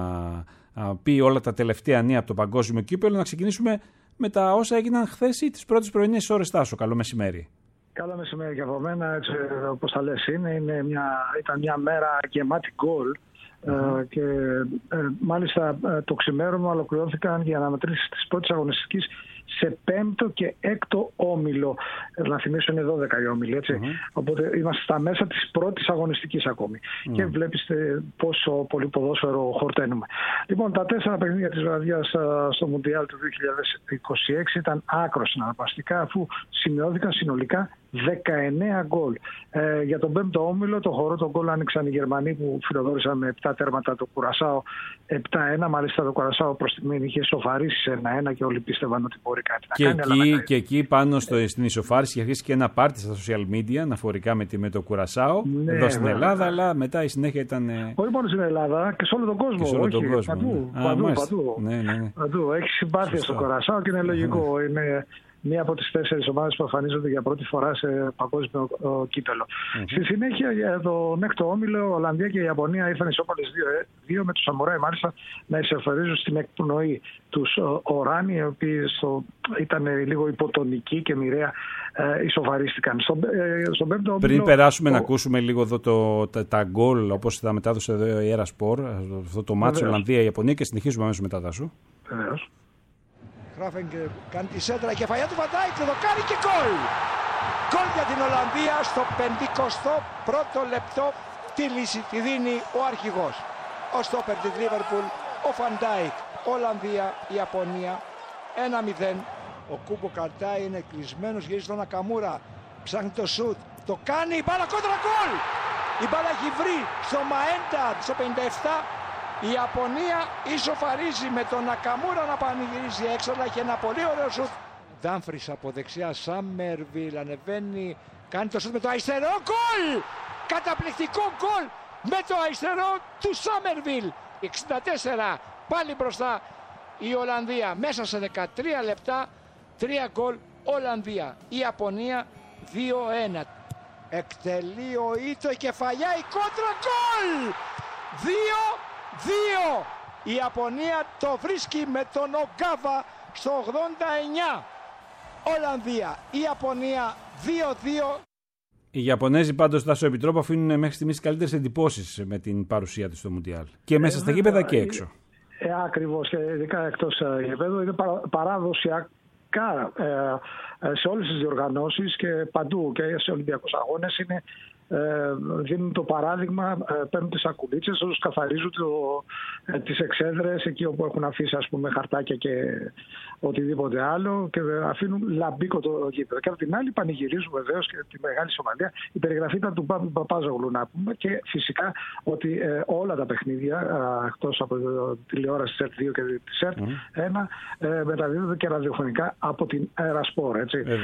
πει όλα τα τελευταία νέα από το παγκόσμιο κύπελλο. Να ξεκινήσουμε με τα όσα έγιναν χθες ή τις πρώτες πρωινές ώρες. Τάσο, καλό μεσημέρι. Καλό μεσημέρι και από μένα, έτσι όπως θα λες ήταν μια μέρα γεμάτη γκολ. Και μάλιστα το ξημέρωμα ολοκληρώθηκαν οι αναμετρήσεις της πρώτης αγωνιστικής σε 5ο και 6ο όμιλο. Να θυμίσω είναι 12 οι όμιλοι, έτσι. Οπότε είμαστε στα μέσα της πρώτης αγωνιστικής ακόμη. Και βλέπεις πόσο πολύ ποδόσφαιρο χορταίνουμε. Λοιπόν, τα 4 παιχνίδια της βραδιάς στο Μουντιάλ του 2026 ήταν άκρως συναρπαστικά, αφού σημειώθηκαν συνολικά 19 γκολ. Για τον 5ο όμιλο, το χορό των γκολ άνοιξαν οι Γερμανοί που φιλοδόρησαν με 7 τέρματα το Κουρασάο 7-1. Μάλιστα το Κουρασάο προς στιγμή είχε ισοφαρίσει σε 1-1 και όλοι πίστευαν ότι μπορεί κάτι να κάνει. Και εκεί πάνω στην ισοφάριση είχε αρχίσει και ένα πάρτι στα social media αναφορικά με το Κουρασάο εδώ στην Ελλάδα, αλλά μετά η συνέχεια ήταν. Όχι μόνο στην Ελλάδα και σε όλο τον κόσμο. Και σε όλο τον κόσμο. Παντού. Έχει συμπάθεια στο Κουρασάο και είναι λογικό. Είναι μία από τις 4 ομάδες που εμφανίζονται για πρώτη φορά σε παγκόσμιο κύπελλο. Στη συνέχεια, για τον 6ο όμιλο, η Ολλανδία και η Ιαπωνία ήρθαν ισόπαλες 2-2 με τους Σαμουράι μάλιστα να εισεφερίζουν στην εκπνοή τους Οράνοι, οι οποίοι ήταν λίγο υποτονικοί και μοιραία ισοφαρίστηκαν. Στον 5ο όμιλο. Πριν περάσουμε να ακούσουμε λίγο εδώ τα γκολ, όπως τα μετάδοσε εδώ η Έρα Σπορ, αυτό το μάτσο Ολλανδία-Ιαπωνία, και συνεχίζουμε αμέσως μετά, Τάσου. Βεβαίως. Χράφενγκερ κάνει τη σέντρα, η κεφαλιά του Βαντάικ, το κάνει και γκολ! Γκολ για την Ολλανδία στο 51ο λεπτό. Τη λύση τη δίνει ο αρχηγός. Ο στόπερ της Λίβερπουλ, ο Βαντάικ. Ολλανδία, Ιαπωνία, 1-0. Ο Κούμπο καρτάει, είναι κλεισμένος, γυρίζει στον Νακαμούρα. Ψάχνει το σουτ, το κάνει, η μπάλα κόντρα γκολ! Η μπάλα έχει βρει στο Μαέντα, στο 57. Η Ιαπωνία ισοφαρίζει με τον Νακαμούρα να πανηγυρίζει έξω, αλλά έχει ένα πολύ ωραίο σουτ. Ντάμφρις από δεξιά, Σάμερβιλ ανεβαίνει, κάνει το σουτ με το αριστερό, γκολ! Καταπληκτικό γκολ με το αριστερό του Σάμερβιλ. 64, πάλι μπροστά η Ολλανδία. Μέσα σε 13 λεπτά, 3 γκολ Ολλανδία. Η Ιαπωνία 2-1. Εκτελεί ο Ήτο, η κεφαλιά, η κόντρα, γκολ! 2-2. Η Ιαπωνία το βρίσκει με τον Ογκάβα στο 89. Ολλανδία, η Ιαπωνία 2-2. Οι Ιαπωνέζοι πάντως, Τάσο Επιτρόπο, αφήνουν μέχρι στιγμής καλύτερες εντυπώσεις με την παρουσία τους στο Μουντιάλ. Και μέσα στα γήπεδα και έξω. Ακριβώς, και ειδικά εκτός γηπέδου. Είναι παραδοσιακά σε όλες τις διοργανώσεις και παντού και σε Ολυμπιακούς αγώνες δίνουν το παράδειγμα, παίρνουν τις σακουλίτσες, τους καθαρίζουν τις εξέδρες εκεί όπου έχουν αφήσει, ας πούμε, χαρτάκια και οτιδήποτε άλλο, και αφήνουν λαμπίκο το γήπεδο. Και από την άλλη πανηγυρίζουν βεβαίως και τη μεγάλη Σομαλία. Η περιγραφή ήταν του Μπάμπη Παπάζογλου, να πούμε, και φυσικά ότι όλα τα παιχνίδια, εκτός από τηλεόραση της ΕΡΤ 2 και της ΕΡΤ 1, μεταδίδονται και ραδιοφωνικά από την Αερασπόρ.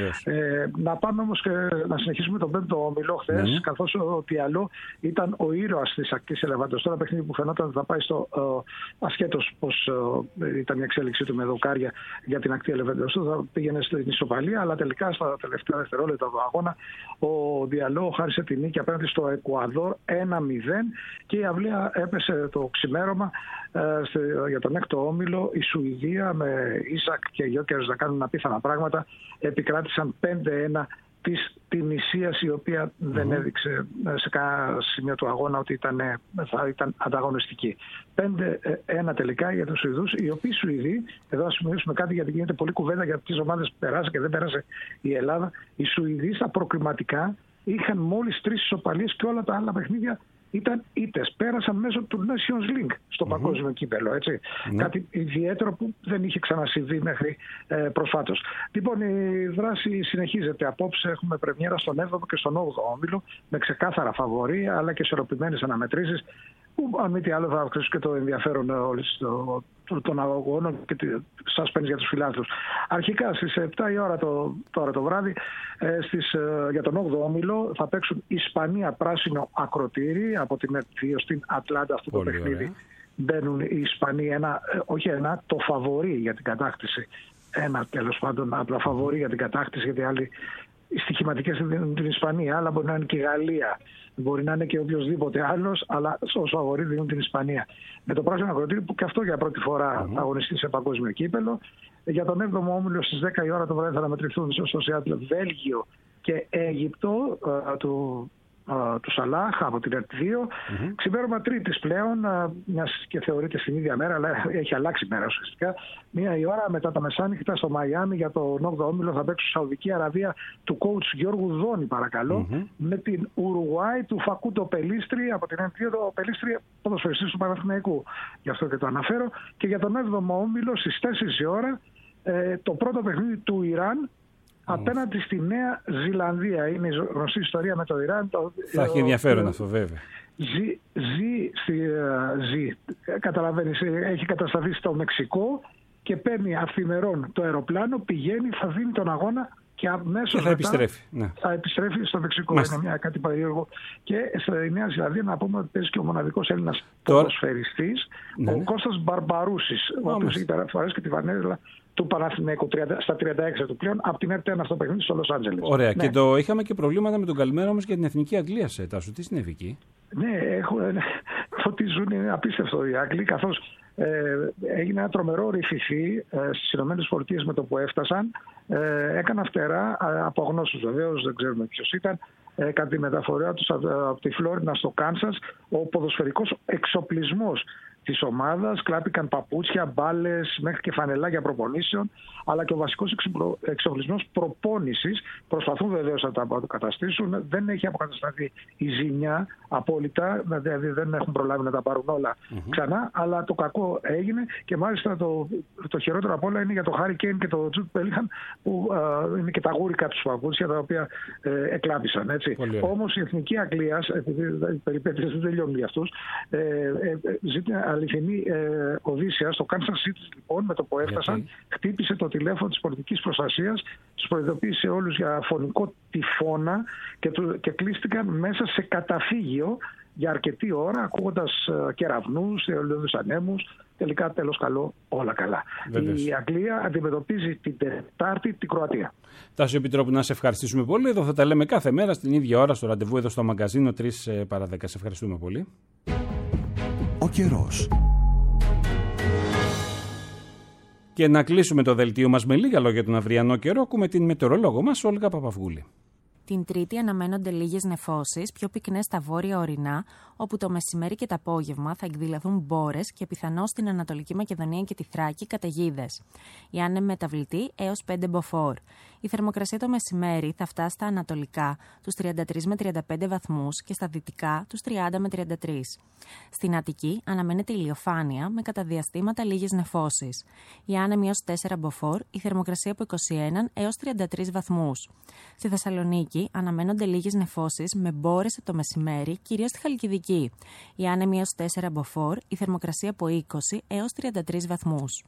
Να πάμε όμως και να συνεχίσουμε τον 5ο όμιλο χθες, καθώς ο Διαλό ήταν ο ήρωας της ακτής Ελεφαντοστό, ένα παιχνίδι που φαινόταν ότι θα πάει στο ασχέτως πως ήταν η εξέλιξή του με δοκάρια για την ακτή Ελεφαντοστό, θα πήγαινε στην ισοπαλία, αλλά τελικά στα τελευταία δευτερόλεπτα του αγώνα ο Διαλό χάρισε τη νίκη απέναντι στο Εκουαδόρ 1-0, και η αυλαία έπεσε το ξημέρωμα για τον 6ο όμιλο. Η Σουηδία με Ίσακ και Γιόκερς να κάνουν απίθανα πράγματα επικράτησαν 5-1 της Τινησίας, η οποία δεν έδειξε σε κανένα σημείο του αγώνα ότι θα ήταν ανταγωνιστική. 5-1 τελικά για τους Σουηδούς, οι οποίοι Σουηδοί, εδώ ας σημειώσουμε κάτι γιατί γίνεται πολλή κουβέντα για τις ομάδες που περάσει και δεν πέρασε η Ελλάδα. Οι Σουηδοί στα προκριματικά είχαν μόλις 3 ισοπαλίες και όλα τα άλλα παιχνίδια ήταν ήττες. Πέρασαν μέσω του Nations League στο παγκόσμιο κύπελλο. Κάτι ιδιαίτερο που δεν είχε ξανασυμβεί μέχρι προσφάτως. Λοιπόν, η δράση συνεχίζεται. Απόψε έχουμε πρεμιέρα στον 7ο και στον 8ο όμιλο, με ξεκάθαρα φαβορί, αλλά και ισορροπημένες αναμετρήσεις, που αν μη τι άλλο θα αυξήσουν και το ενδιαφέρον των αγώνων και suspense για τους φιλάθλους. Αρχικά στις 7 η ώρα τώρα το βράδυ για τον 8ο όμιλο θα παίξουν Ισπανία πράσινο ακροτήρι από την ΕΡΤ2 στην Ατλάντα. Αυτό το παιχνίδι μπαίνουν οι Ισπανοί, το φαβορί για την κατάκτηση. Τέλος πάντων απλά φαβορί για την κατάκτηση, γιατί άλλοι οι στοιχηματικές δίνουν την Ισπανία, αλλά μπορεί να είναι και η Γαλλία, μπορεί να είναι και οποιοδήποτε άλλος, αλλά ως φαβορί δίνουν την Ισπανία. Με το πράσινο ακροτήρι, που και αυτό για πρώτη φορά θα αγωνιστεί σε παγκόσμιο κύπελλο. Για τον 7ο όμιλο στις 10 η ώρα το βράδυ θα αναμετρηθούν στο Σιάτλ Βέλγιο και Αίγυπτο του Σαλάχ από την ΕΡΤ2. Ξημέρωμα Τρίτης πλέον, μιας και θεωρείται στην ίδια μέρα, αλλά έχει αλλάξει μέρα ουσιαστικά. 1 η ώρα μετά τα μεσάνυχτα στο Μαϊάμι για τον 8ο όμιλο θα παίξουν Σαουδική Αραβία του coach Γιώργου Δόνη, παρακαλώ, με την Ουρουγουάη του Φακούντο Πελίστρη από την ΕΡΤ2. Το Πελίστρη ποδοσφαιριστής του Παναθηναϊκού, γι' αυτό και το αναφέρω. Και για τον 7ο όμιλο στις 4 η ώρα το πρώτο παιχνίδι του Ιράν απέναντι στη Νέα Ζηλανδία. Είναι η γνωστή ιστορία με το Ιράν. Θα έχει ενδιαφέρον αυτό, βέβαια. Καταλαβαίνεις, έχει κατασταθεί στο Μεξικό και παίρνει αυθημερών το αεροπλάνο, πηγαίνει, θα δίνει τον αγώνα και αμέσως θα επιστρέφει. Θα επιστρέφει στο Μεξικό. Είναι κάτι περίεργο. Και στη Νέα Ζηλανδία να πούμε ότι παίζει και ο μοναδικός Έλληνας ποδοσφαιριστής, ο Κώστας Μπαρμπαρούσης, ο οποίος έχει περάσει και τη Βανέζελα του Παναθηναϊκού στα 36 του πλέον, από την ΕΡΤ1 αυτό παιχνίδι στο Λος Άντζελες. Ωραία. Και το είχαμε και προβλήματα με τον καλημέρα όμως για την Εθνική Αγγλία, Τάσο. Τι συνέβη εκεί? Ναι, φωτίζουν, είναι απίστευτο οι Άγγλοι, καθώς έγινε ένα τρομερό ρηφιφί στις ΗΠΑ με το που έφτασαν. Έκανα φτερά από αγνώστους βεβαίως, δεν ξέρουμε ποιος ήταν, κατά τη μεταφορά τους από τη Φλόρινα στο Κάνσας. Ο ποδοσφαιρικός εξοπλισμός της ομάδας, κλάπηκαν παπούτσια, μπάλες, μέχρι και φανελάκια προπονήσεων, αλλά και ο βασικός εξοπλισμός προπόνησης. Προσπαθούν βεβαίως να τα αποκαταστήσουν. Δεν έχει αποκατασταθεί η ζημιά απόλυτα, δηλαδή δεν έχουν προλάβει να τα πάρουν όλα ξανά, αλλά το κακό έγινε, και μάλιστα το χειρότερο απ' όλα είναι για το Χάρι Κέιν και το Τζουτ Μπέλιγχαμ, που είναι και τα γούρικα τους παπούτσια, τα οποία εκλάπησαν. Όμως η Εθνική Αγγλίας, επειδή οι περιπέτειες δεν τελειώνουν για αυτούς, ζήτησε αληθινή οδύσσια στο Kansas City, λοιπόν, με το που έφτασαν, χτύπησε το τηλέφωνο της πολιτικής προστασίας, τους προειδοποίησε όλους για φωνικό τυφώνα και κλείστηκαν μέσα σε καταφύγιο για αρκετή ώρα, ακούγοντας κεραυνούς, θεολιώδους ανέμους. Τελικά, τέλος καλό, όλα καλά. Βεβαίως. Η Αγγλία αντιμετωπίζει την Τετάρτη την Κροατία. Τάσο Επιτρόπου, να σε ευχαριστήσουμε πολύ. Εδώ θα τα λέμε κάθε μέρα στην ίδια ώρα στο ραντεβού εδώ στο μαγκαζίνο 3 παρά 10. Σε ευχαριστούμε πολύ. Ο καιρός. Και να κλείσουμε το δελτίο μας με λίγα λόγια για τον αυριανό καιρό. Ακούμε την μετεωρολόγο μας, Όλγα Παπαυγούλη. Την Τρίτη αναμένονται λίγες νεφώσεις, πιο πυκνές στα βόρεια ορεινά, όπου το μεσημέρι και το απόγευμα θα εκδηλωθούν μπόρες και πιθανώς στην Ανατολική Μακεδονία και τη Θράκη καταιγίδες. Η άνεμη μεταβλητή έως 5 μποφόρ. Η θερμοκρασία το μεσημέρι θα φτάσει στα ανατολικά τους 33 με 35 βαθμούς και στα δυτικά τους 30 με 33. Στην Αττική αναμένεται ηλιοφάνεια με κατά διαστήματα λίγες νεφώσεις. Η άνεμη έως 4 μποφόρ, η θερμοκρασία από 21 έως 33 βαθμούς. Στη Θεσσαλονίκη αναμένονται λίγες νεφώσεις με μπόρες το μεσημέρι, κυρίως στη Χαλκιδική. Η άνεμη έως 4 μποφόρ, η θερμοκρασία από 20 έως 33 βαθμούς.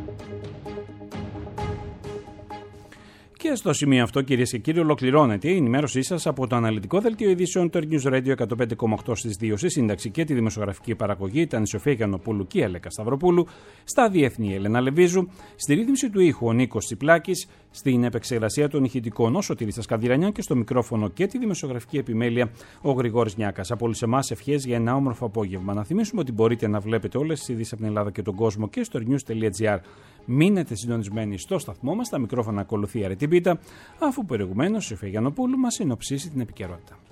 Και στο σημείο αυτό, κυρίες και κύριοι, ολοκληρώνεται η ενημέρωσή σας από το αναλυτικό δελτίο ειδήσεων του News Radio 105,8 στις 2. Στη σύνταξη και τη δημοσιογραφική παραγωγή ήταν η Σοφία Γιαννοπούλου και η Αλέκα Σταυροπούλου. Στα διεθνή, η Ελένα Λεβίζου. Στη ρύθμιση του ήχου, ο Νίκος Τσιπλάκης. Στην επεξεργασία των ηχητικών, ο Σωτήρης Σκανδυρανιά. Και στο μικρόφωνο και τη δημοσιογραφική επιμέλεια, ο Γρηγόρης Νιάκας. Από όλους εμάς, ευχές για ένα όμορφο απόγευμα. Να θυμίσουμε ότι μπορείτε να βλέπετε όλες τις ειδήσεις από την Ελλάδα και τον κόσμο και στο news.gr. Μείνετε συντονισμένοι στο σταθμό μας. Τα μικρόφωνα ακολουθεί η Αρετή Πίτα, αφού προηγουμένως η Σοφία Γιαννοπούλου μας συνοψίσει την επικαιρότητα.